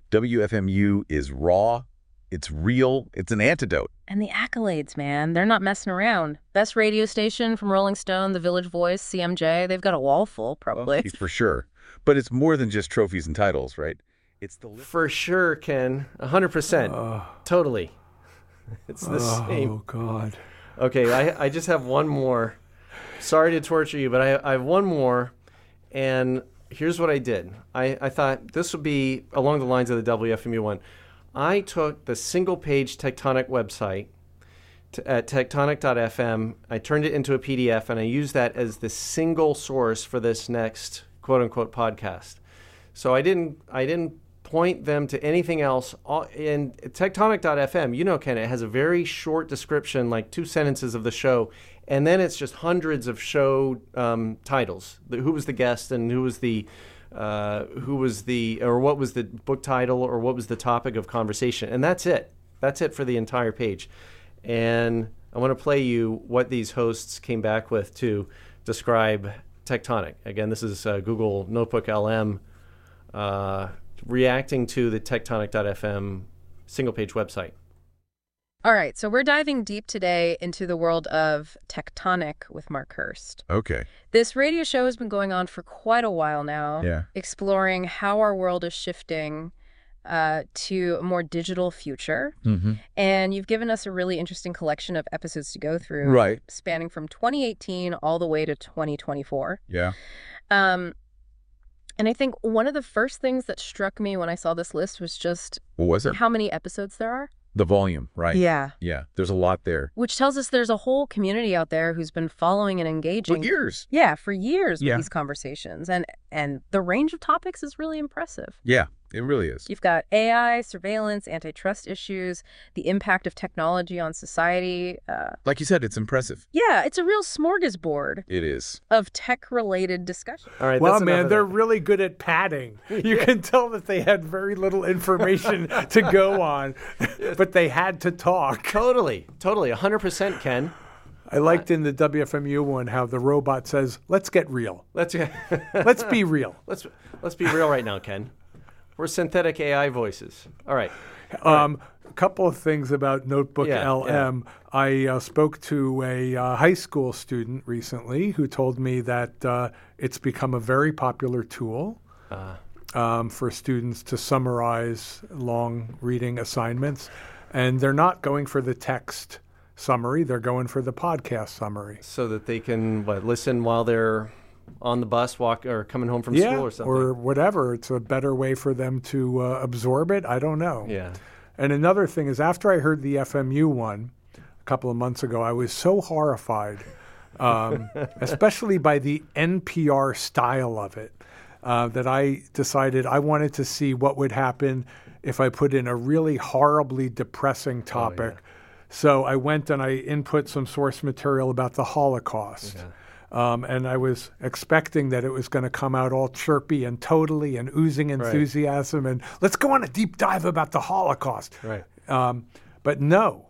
W F M U is raw, it's real, it's an antidote.
And the accolades, man, they're not messing around. Best radio station from Rolling Stone, The Village Voice, C M J, they've got a wall full, probably.
For sure. But it's more than just trophies and titles, right? It's the
For sure, Ken. A hundred percent. Totally. It's the
oh,
same.
Oh, God.
Okay, I, I just have one more. Sorry to torture you, but I, I have one more. And here's what I did. I, I thought this would be along the lines of the W F M U one. I took the single-page Tectonic website to, at tectonic dot f m. I turned it into a P D F, and I used that as the single source for this next quote-unquote podcast. So I didn't I didn't point them to anything else. In tectonic dot f m, you know, Ken, it has a very short description, like two sentences of the show, and then it's just hundreds of show um, titles. The, who was the guest and who was the, uh, who was the, or what was the book title or what was the topic of conversation, and that's it. That's it for the entire page. And I want to play you what these hosts came back with to describe Tectonic. Again, this is uh, Google Notebook L M. Uh, reacting to the tectonic dot f m single-page website.
All right, so we're diving deep today into the world of Tectonic with Mark Hurst.
Okay.
This radio show has been going on for quite a while now,
Yeah.
exploring how our world is shifting uh, to a more digital future.
Mm-hmm.
And you've given us a really interesting collection of episodes to go through,
Right.
spanning from twenty eighteen all the way to twenty twenty-four.
Yeah.
Um, and I think one of the first things that struck me when I saw this list was just
What was it?
how many episodes there are.
The volume, right?
Yeah.
Yeah. There's a lot there.
Which tells us there's a whole community out there who's been following and engaging.
For years.
Yeah, for years
Yeah.
with these conversations. And and the range of topics is really impressive.
Yeah, it really is.
You've got A I, surveillance, antitrust issues, the impact of technology on society. Uh,
Like you said, it's impressive.
yeah, it's a real smorgasbord
It is.
of tech-related discussion.
All right,
Well,
that's enough
man,
of
they're
that.
really good at padding. You can tell that they had very little information to go on, but they had to talk.
Totally, totally, one hundred percent, Ken.
I liked in the W F M U one how the robot says, "Let's get real.
Let's
Let's be real."
let's let's be real right now, Ken. We're synthetic A I voices. All right.
Um, a couple of things about Notebook
Yeah,
L M. I uh, spoke to a uh, high school student recently who told me that uh, it's become a very popular tool
Uh,
um, for students to summarize long reading assignments. And they're not going for the text summary, they're going for the podcast summary.
so that they can what, listen while they're on the bus, walk, or coming home from
Yeah,
school or something.
or whatever. It's a better way for them to uh, absorb it. I don't know.
yeah.
And another thing is, after I heard the F M U one a couple of months ago, I was so horrified, um, especially by the N P R style of it, uh, that I decided I wanted to see what would happen if I put in a really horribly depressing topic. So I went and I input some source material about the Holocaust. Um, and I was expecting that it was going to come out all chirpy and totally and oozing enthusiasm and let's go on a deep dive about the Holocaust.
Right.
Um, but no,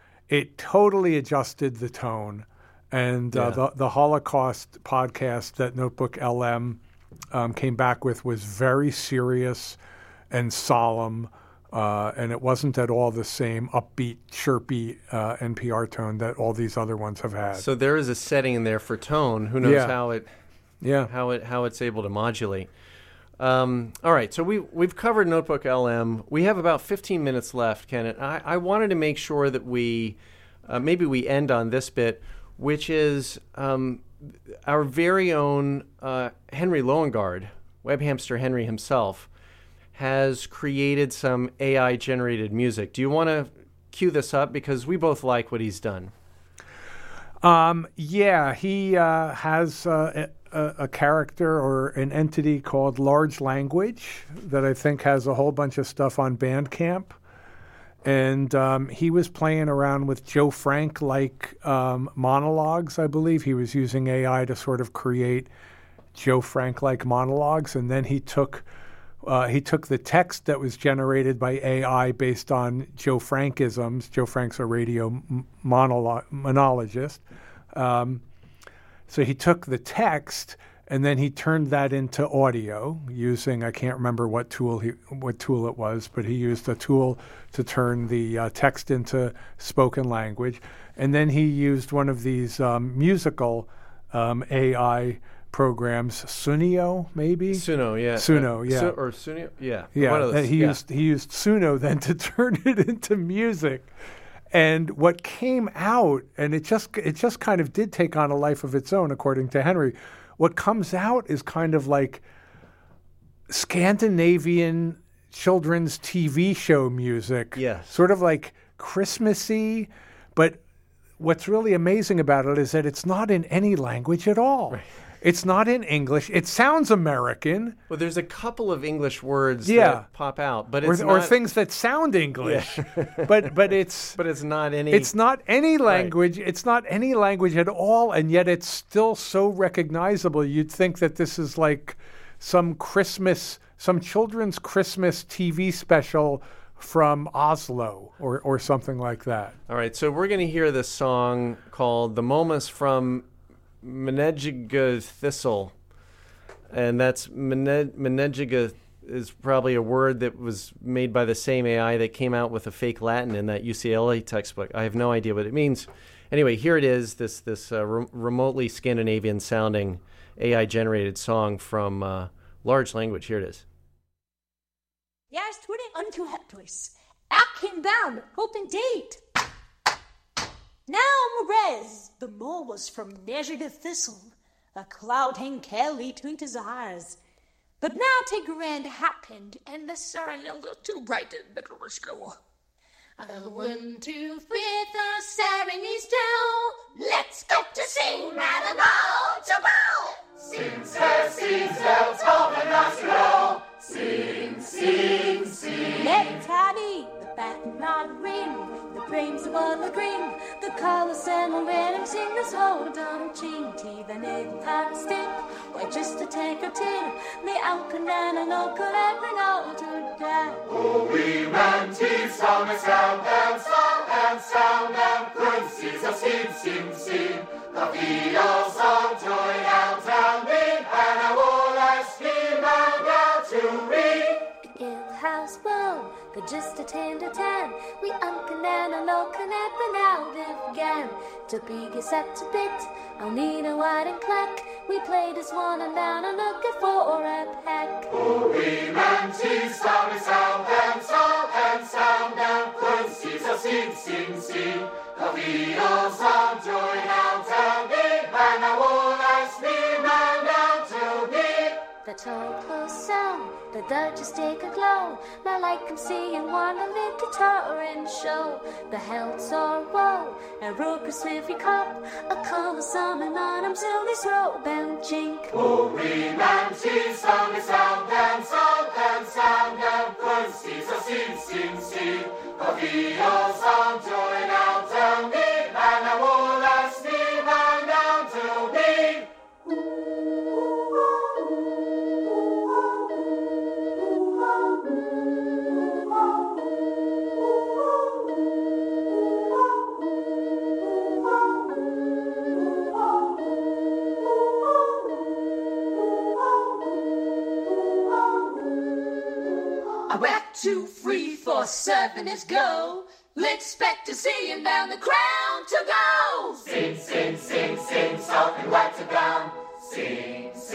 it totally adjusted the tone. And uh,
Yeah.
the, the Holocaust podcast that Notebook L M um, came back with was very serious and solemn. Uh, and it wasn't at all the same upbeat, chirpy uh, N P R tone that all these other ones have had.
So there is a setting in there for tone. Who knows
Yeah.
how it
Yeah.
How it how it's able to modulate. Um, all right, so we we've covered Notebook L M. We have about fifteen minutes left, Kenneth. I, I wanted to make sure that we uh, maybe we end on this bit, which is um, our very own uh, Henry Loengard, Web Hamster Henry himself, has created some A I-generated music. Do you want to cue this up? Because we both like what he's done.
Um, yeah, he uh, has uh, a, a character or an entity called Large Language that I think has a whole bunch of stuff on Bandcamp. And um, he was playing around with Joe Frank-like um, monologues, I believe. He was using A I to sort of create Joe Frank-like monologues. And then he took uh, he took the text that was generated by A I based on Joe Frankisms. Joe Frank's a radio m- monologue, monologist. Um, so he took the text and then he turned that into audio using, I can't remember what tool he what tool it was, but he used a tool to turn the uh, text into spoken language. And then he used one of these um, musical um, A I programs, Sunio, maybe?
Suno, yeah.
Suno,
uh,
yeah.
Su- or Sunio, yeah.
Yeah,
One of those,
he
yeah.
used he used Suno then to turn it into music. And what came out, and it just it just kind of did take on a life of its own, according to Henry. What comes out is kind of like Scandinavian children's T V show music.
Yes.
Sort of like Christmassy, but what's really amazing about it is that it's not in any language at all. Right. It's not in English. It sounds American.
Well, there's a couple of English words
yeah.
that pop out, but it's
or,
not...
or things that sound English.
Yeah.
but but it's
but it's not any
It's not any language. Right. It's not any language at all, and yet it's still so recognizable. You'd think that this is like some Christmas, some children's Christmas T V special from Oslo or or something like that.
All right, so we're going to hear this song called "The Momus" from Menegiga Thistle, and that's Mene- Menegiga is probably a word that was made by the same A I that came out with a fake Latin in that U C L A textbook. I have no idea what it means. Anyway, here it is, this this uh, re- remotely Scandinavian-sounding A I-generated song from uh, Large Language. Here it is.
Yes, twinning unto heptois. Out came down, hoping date. Now Morez, the mole was from Nejiga Thistle, a cloud hang Kelly to desires. But now take grand happened, and the sun a little too bright and better was go. A one, two, three, the siren is down. Let's go to sing Madame to bow.
Sing, sir, sing, sir, tall and national. Sing, sing, sing.
Let Taddy, the bat not ring. The frames above the green, the colors and the rhythm sing this whole darn ching tea, the name time stick. Why just to take a tin, the alcan and a local every note to die.
Oh, we man tea, sound and sound and sound and sound and good seas of sing, sing, sing. The field song joy out and in, and I will ask him out to read.
In house well, the just a ten to ten. We uncan and a locan at the now began. To big is at to bit, I'll need a wide and clack. We play this one and down and looking for a pack.
Oh, we man tea, sound and sound and sound and sound and good seas of sing, sing, sing. The field song joy out and in, and I will ask me man down to be.
The tall close sound, the Duchess take a glow. Now like I'm seeing one a little guitar and show. The healths are woe, and Roker Swiffy cup. A call of summon on him till this robe and chink.
Oh, we man tea, sound and sound and sound and sound and good seas of sing, sing, sing. The field song join out and me, and I will ask me man down to be.
Two, three, four, seven is go. Let's expect to see him down the crown to go.
Sing, sing, sing, sing, soft and white to brown. Sing, sing.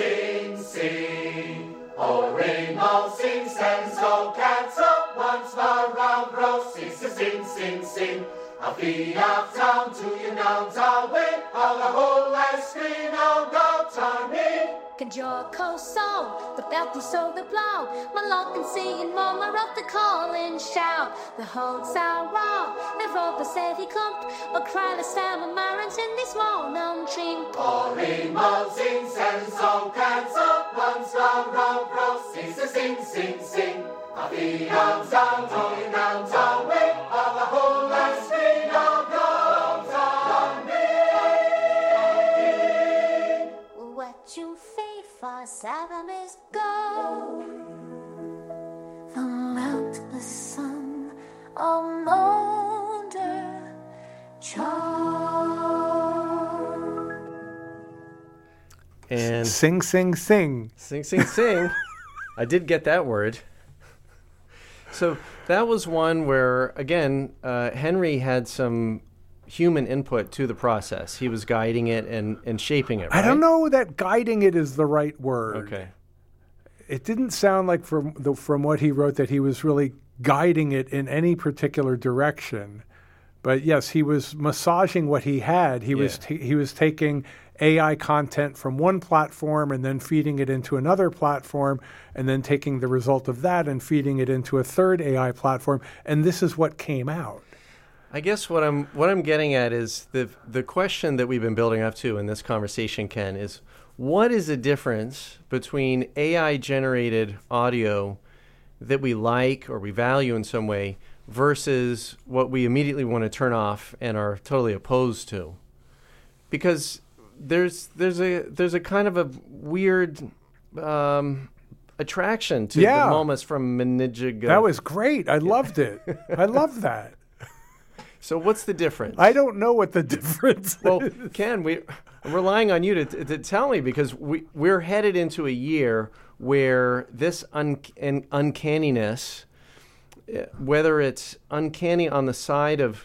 I'll be uptown to you downtown way. I'll the whole life screen on downtown me.
Can your coast song, the belty so the blow, my lock and see and mama of the call and shout. The whole sound raw, never the said he come, but cry the salmon marins in this small known dream.
Ori sing and song cancel, one song round cross, sing sing sing sing. I'll be uptown to you downtown way. I'll the whole life screen on downtown me.
What you feel for seven is go. The mountainous sun of Molder
And
sing, sing, sing.
Sing, sing, sing. I did get that word. So that was one where, again, uh, Henry had some human input to the process. He was guiding it and, and shaping it, right?
I don't know that guiding it is the right word.
Okay.
It didn't sound like from the, from what he wrote that he was really guiding it in any particular direction. But yes, he was massaging what he had. He
Yeah.
was t- he was taking A I content from one platform and then feeding it into another platform, and then taking the result of that and feeding it into a third A I platform, and this is what came out.
I guess what I'm what I'm getting at is the the question that we've been building up to in this conversation, Ken, is what is the difference between A I generated audio that we like or we value in some way versus what we immediately want to turn off and are totally opposed to? Because there's there's a there's a kind of a weird um, attraction to
Yeah.
the moments from Menijiga.
That was great. I loved it. I love that.
So what's the difference?
I don't know what the difference
Well,
is.
Ken, we, I'm relying on you to, to tell me, because we, we're headed into a year where this un, un, uncanniness, uh, whether it's uncanny on the side of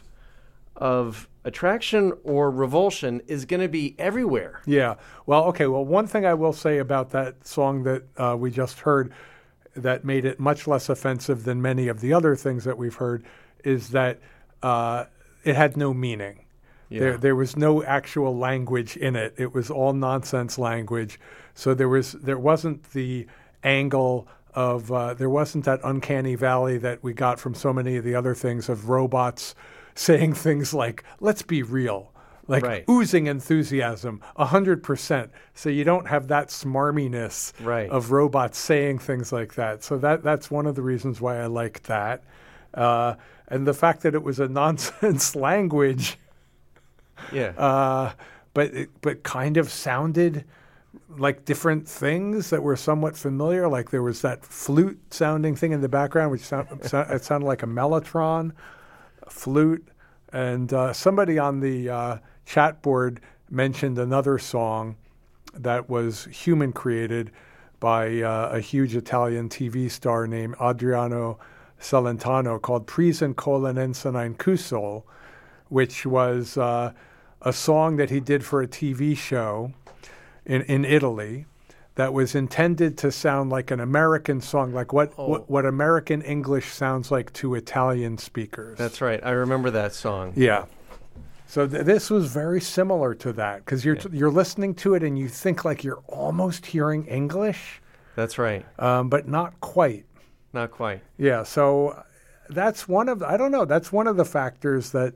of attraction or revulsion, is going to be everywhere.
Yeah. Well, okay. Well, one thing I will say about that song that uh, we just heard that made it much less offensive than many of the other things that we've heard is that uh, it had no meaning.
Yeah.
There, there was no actual language in it. It was all nonsense language. So there was there wasn't the angle of uh, there wasn't that uncanny valley that we got from so many of the other things of robots saying things like, let's be real, like
Right.
oozing enthusiasm, one hundred percent. So you don't have that smarminess
Right.
of robots saying things like that. So that that's one of the reasons why I liked that. Uh, and the fact that it was a nonsense language,
Yeah.
uh, but it, but kind of sounded like different things that were somewhat familiar. Like there was that flute-sounding thing in the background, which sound, sound, it sounded like a mellotron, a flute. And uh, somebody on the uh, chat board mentioned another song that was human-created by uh, a huge Italian T V star named Adriano Celentano called Prisen Colanenza in Cusol, which was uh, a song that he did for a T V show in, in Italy that was intended to sound like an American song, like what,
Oh.
what, what American English sounds like to Italian speakers.
That's right. I remember that song.
Yeah. So th- this was very similar to that because you're,
Yeah.
t- you're listening to it and you think like you're almost hearing English,
That's right.
um, but not quite.
Not quite.
Yeah, so that's one of, I don't know, that's one of the factors that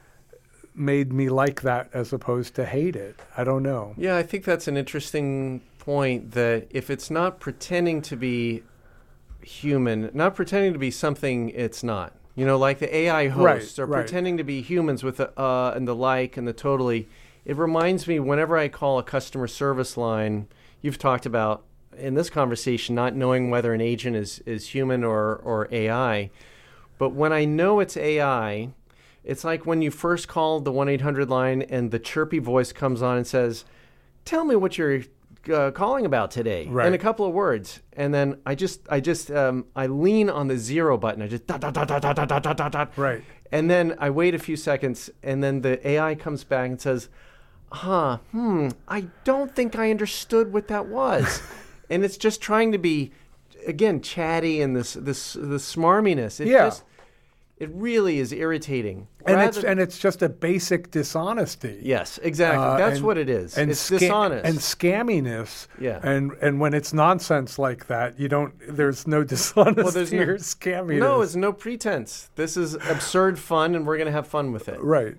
made me like that as opposed to hate it. I don't know.
Yeah, I think that's an interesting point, that if it's not pretending to be human, not pretending to be something it's not, you know, like the A I hosts
Right,
are
right.
pretending to be humans with the uh and the like and the totally. It reminds me, whenever I call a customer service line, you've talked about in this conversation not knowing whether an agent is, is human or, or A I. But when I know it's A I, it's like when you first call the one eight hundred line and the chirpy voice comes on and says, tell me what you're uh, calling about today
Right.
in a couple of words. And then I just, I just, um, I lean on the zero button. I just dot, dot, dot, dot, dot, dot, dot, dot, dot.
Right.
And then I wait a few seconds, and then the A I comes back and says, huh, hmm, I don't think I understood what that was. And it's just trying to be, again, chatty and this, this, this smarminess. It
Yeah.
just, It really is irritating.
And
Rather-
it's and it's just a basic dishonesty.
Yes, exactly.
Uh,
That's
and-
what it is.
And
It's
sca-
dishonest.
and scamminess.
Yeah.
And and when it's nonsense like that, you don't. There's no dishonesty
Well, there's no-
or scamminess.
No, it's no pretense. This is absurd fun, and we're going to have fun with it.
right.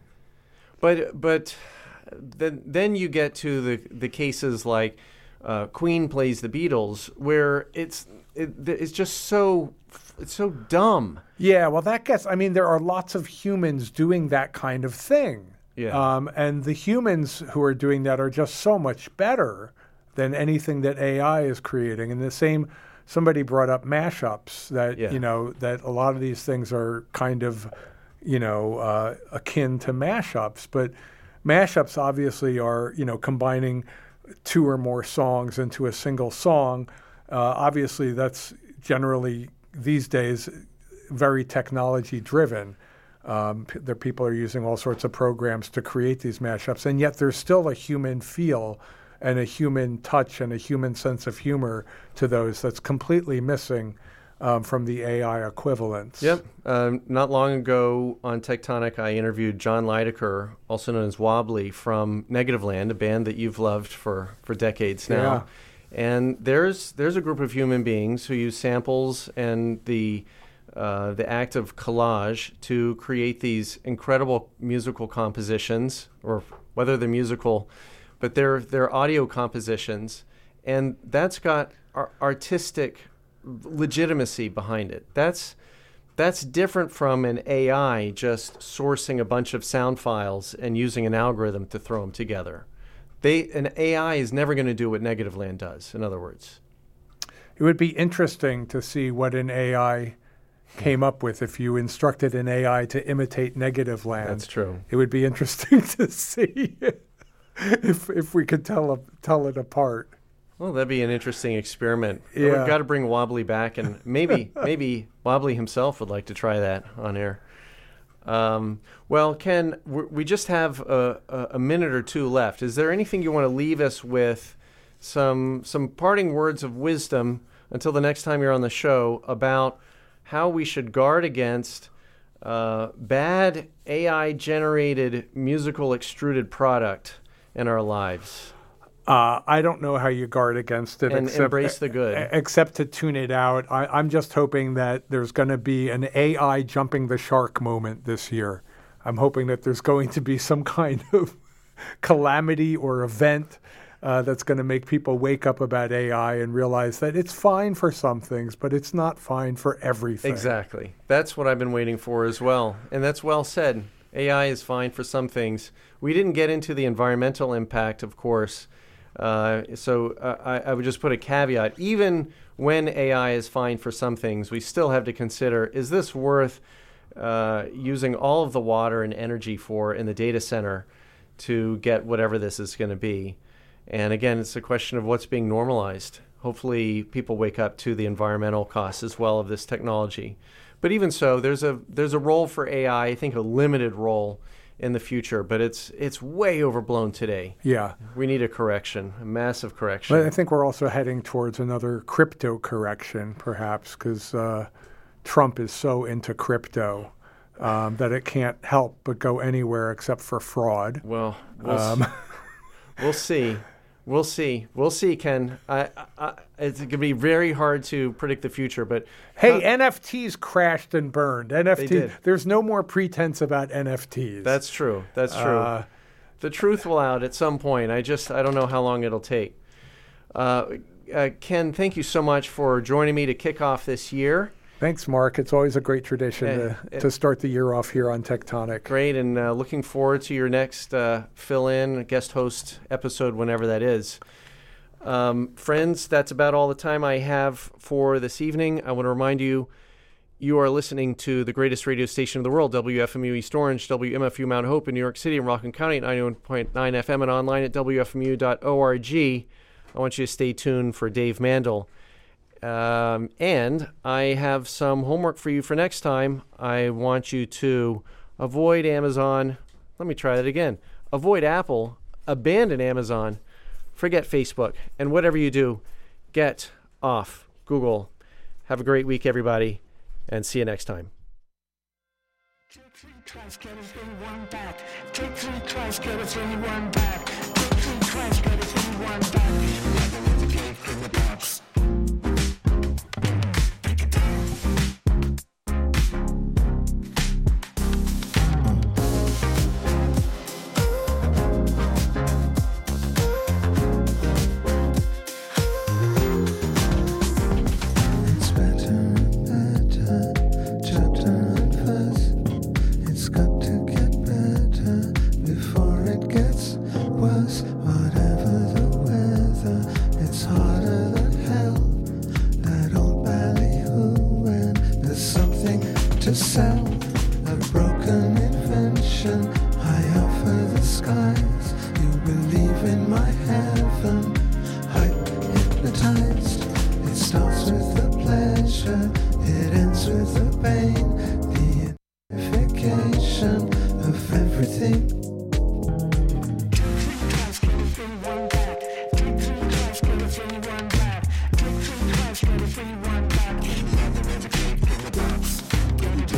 But but then then you get to the the cases like uh, Queen plays the Beatles, where it's it, it's just so it's so dumb.
Yeah. Well, that gets. I mean, there are lots of humans doing that kind of thing.
Yeah.
Um, and the humans who are doing that are just so much better than anything that A I is creating. And the same. Somebody brought up mashups. That
Yeah.
you know that a lot of these things are kind of. you know, uh, akin to mashups. But mashups obviously are, you know, combining two or more songs into a single song. Uh, obviously, that's generally these days very technology driven. Um, p- there people are using all sorts of programs to create these mashups, and yet there's still a human feel and a human touch and a human sense of humor to those that's completely missing Um, from the A I equivalents.
Yep. Um, not long ago on Tectonic, I interviewed John Leidecker, also known as Wobbly, from Negativland, a band that you've loved for, for decades now.
Yeah.
And there's there's a group of human beings who use samples and the uh, the act of collage to create these incredible musical compositions, or whether they're musical, but they're they're audio compositions, and that's got ar- artistic legitimacy behind it. That's that's different from an A I just sourcing a bunch of sound files and using an algorithm to throw them together. They an A I is never going to do what Negativland does. In other words,
It would be interesting to see what an A I came up with if you instructed an A I to imitate Negativland.
that's true.
It would be interesting to see if if we could tell tell it apart.
Well, that'd be an interesting experiment. But
Yeah.
We've got to bring Wobbly back, and maybe maybe Wobbly himself would like to try that on air. Um, well, Ken, we're, we just have a, a, a minute or two left. Is there anything you want to leave us with, some some parting words of wisdom until the next time you're on the show about how we should guard against uh, bad A I-generated musical extruded product in our lives?
Uh, I don't know how you guard against it,
And
except,
embrace the good.
e- except to tune it out. I, I'm just hoping that there's going to be an A I jumping the shark moment this year. I'm hoping that there's going to be some kind of calamity or event uh, that's going to make people wake up about A I and realize that it's fine for some things, but it's not fine for everything.
Exactly. That's what I've been waiting for as well. And that's well said. A I is fine for some things. We didn't get into the environmental impact, of course. Uh, so uh, I, I would just put a caveat. Even when A I is fine for some things, we still have to consider, is this worth uh, using all of the water and energy for in the data center to get whatever this is going to be? And again, it's a question of what's being normalized. Hopefully people wake up to the environmental costs as well of this technology. But even so, there's a there's a role for A I, I think a limited role in the future, but it's it's way overblown today.
Yeah.
We need a correction, a massive correction.
But I think we're also heading towards another crypto correction, perhaps, because uh, Trump is so into crypto um, that it can't help but go anywhere except for fraud.
Well, we'll,
Um,
s- we'll see. We'll see. We'll see, Ken. I, I, I, it's going to be very hard to predict the future, but
Hey,
uh,
N F Ts crashed and burned. N F T.
did.
There's no more pretense about N F Ts.
that's true. That's true.
Uh,
The truth will out at some point. I just I don't know how long it'll take. Uh, uh, Ken, thank you so much for joining me to kick off this year.
Thanks, Mark. It's always a great tradition
Eh,
to,
eh.
to start the year off here on Tectonic.
Great, and uh, looking forward to your next uh, fill-in guest host episode, whenever that is. Um, friends, that's about all the time I have for this evening. I want to remind you, you are listening to the greatest radio station in the world, W F M U East Orange, W M F U Mount Hope in New York City and Rockland County at ninety-one point nine F M and online at W F M U dot org. I want you to stay tuned for Dave Mandel. Um, and I have some homework for you for next time. I want you to avoid Amazon. Let me try that again. Avoid Apple. Abandon Amazon. Forget Facebook. And whatever you do, get off Google. Have a great week, everybody, and see you next time.
twice, get a three, one back. Take three twice, get a three, one back. Take three twice, get a three, one back. Never in the cake in the box. Break it down. It's better and better, chapter and verse. It's got to get better before it gets worse. Whatever the weather, it's harder than hell. That old ballyhoo, and there's something to sell. A broken invention high up for the skies. You believe in my heaven, hype hypnotized. It starts with the pleasure, it ends with the pain. The identification of everything. Take three twice, get a three, one back. Take three twice, get a three, one back. Take three twice, get a three, one back. Never in the cake in the box. Get into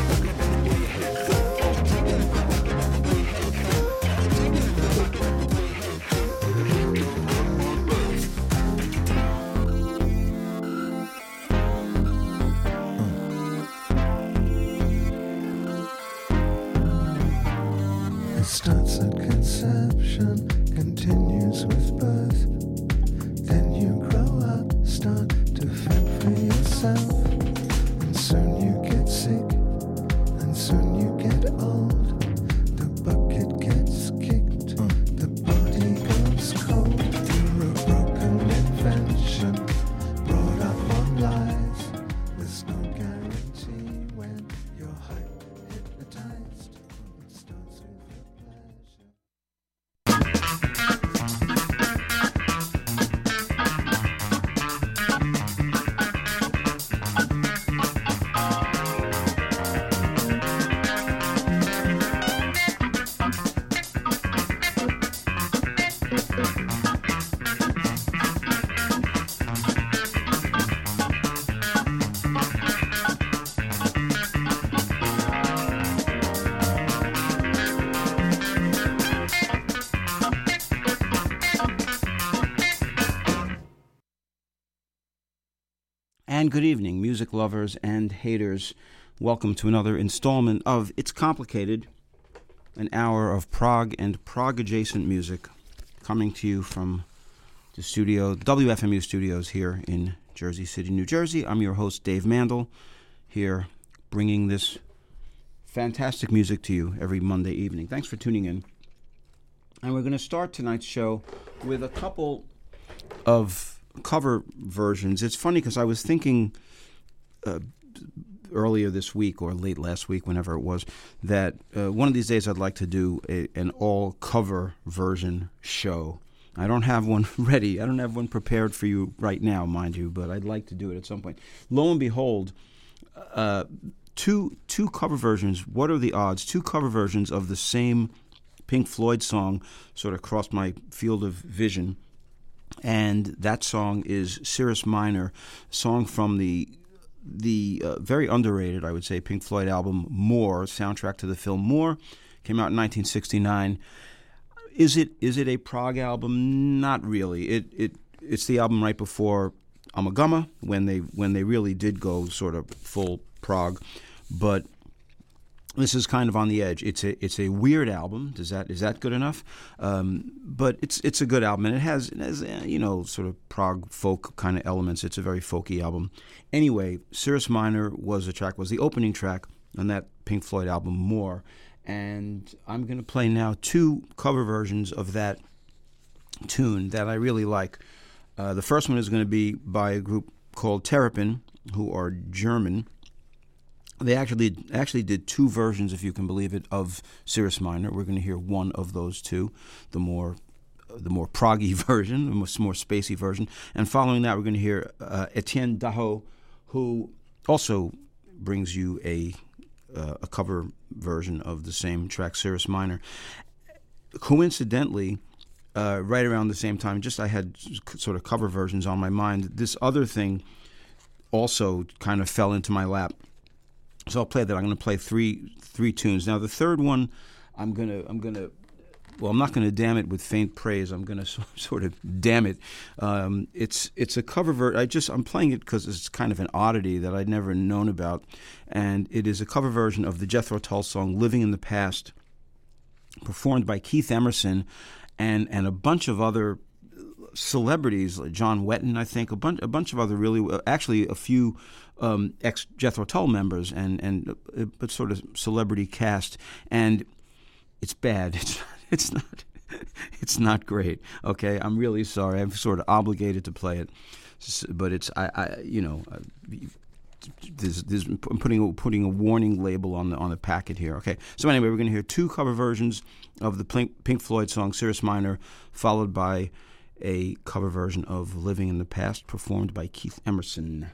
It starts at conception, continues with birth. Then you grow up, start to fend for yourself. And soon you get sick, and soon you get old. The bucket gets kicked, the body goes cold. You're a broken invention, brought up on lies. There's no guarantee when you're hype hypnotized. It starts with the pleasure.
And good evening, music lovers and haters. Welcome to another installment of It's Complicated, an hour of prog and prog-adjacent music coming to you from the studio, W F M U studios here in Jersey City, New Jersey. I'm your host, Dave Mandel, here bringing this fantastic music to you every Monday evening. Thanks for tuning in. And we're going to start tonight's show with a couple of cover versions. It's funny because I was thinking uh, earlier this week or late last week, whenever it was, that uh, one of these days I'd like to do a, an all-cover version show. I don't have one ready. I don't have one prepared for you right now, mind you, but I'd like to do it at some point. Lo and behold, uh, two two cover versions. What are the odds? Two cover versions of the same Pink Floyd song sort of crossed my field of vision. And that song is Cirrus Minor, a song from the the uh, very underrated, I would say, Pink Floyd album More, soundtrack to the film More, came out in nineteen sixty-nine. Is it is it a prog album? Not really. It it it's the album right before Amagama, when they when they really did go sort of full prog, but this is kind of on the edge. It's a it's a weird album. Does that is that good enough? Um, but it's it's a good album, and it has, it has uh, you know, sort of prog folk kind of elements. It's a very folky album. Anyway, Cirrus Minor was a track was the opening track on that Pink Floyd album More, and I'm going to play now two cover versions of that tune that I really like. Uh, the first one is going to be by a group called Terrapin, who are German. They actually actually did two versions, if you can believe it, of Cirrus Minor. We're going to hear one of those two, the more the more proggy version, the more, more spacey version. And following that, we're going to hear uh, Etienne Daho, who also brings you a uh, a cover version of the same track, Cirrus Minor. Coincidentally, uh, right around the same time, just I had sort of cover versions on my mind. This other thing also kind of fell into my lap. So I'll play that. I'm going to play three three tunes. Now the third one, I'm going to I'm going to well, I'm not going to damn it with faint praise. I'm going to so, sort of damn it. Um, it's it's a cover ver- I just I'm playing it because it's kind of an oddity that I'd never known about, and it is a cover version of the Jethro Tull song "Living in the Past," performed by Keith Emerson and and a bunch of other celebrities, like John Wetton, I think, a bunch a bunch of other really actually a few um, ex Jethro Tull members and and uh, but sort of celebrity cast, and it's bad. It's it's not it's not great. Okay, I'm really sorry. I'm sort of obligated to play it, but it's I, I you know. Uh, There's, there's, I'm putting a, putting a warning label on the on the packet here. Okay, so anyway, we're going to hear two cover versions of the Pink, Pink Floyd song "Cirrus Minor," followed by a cover version of "Living in the Past," performed by Keith Emerson.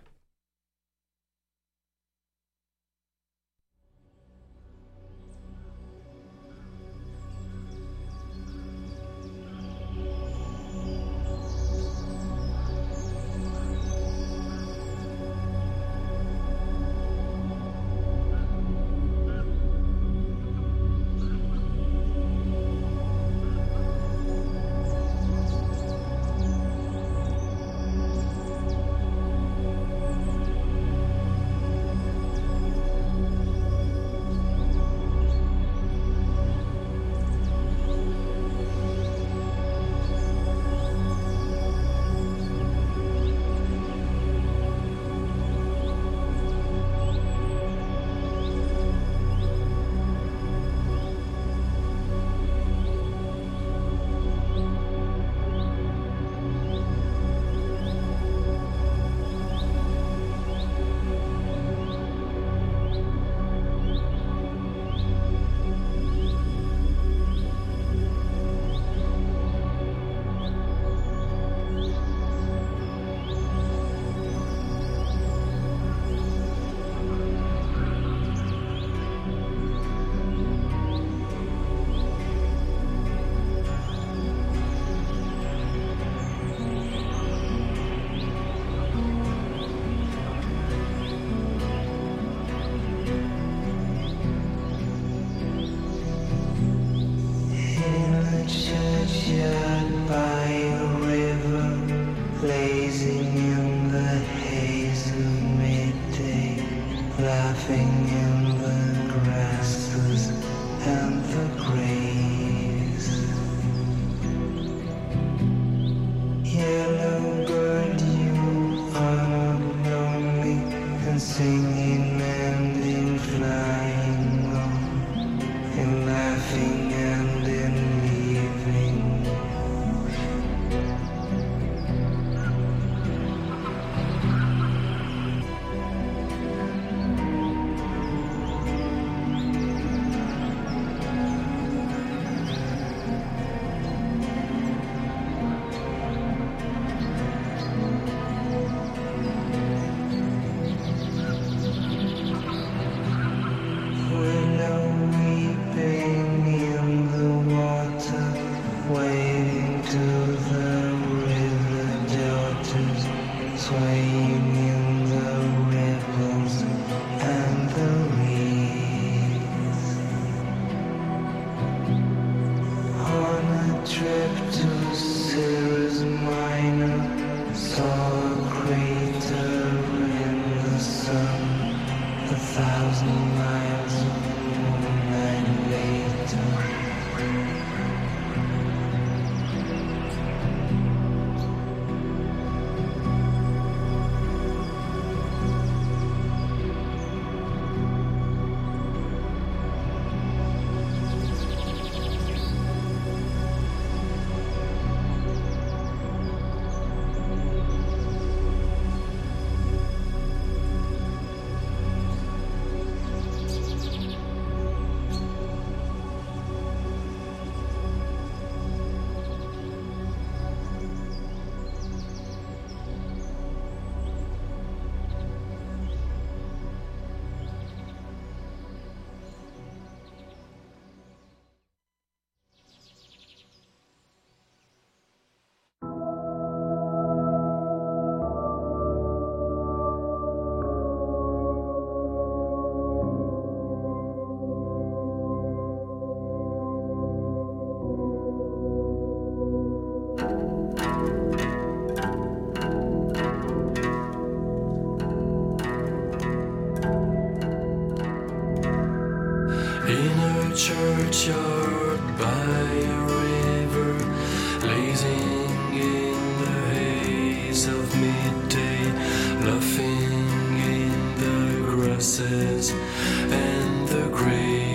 churchyard by a river, lazing in the haze of midday, laughing in the grasses and the graves.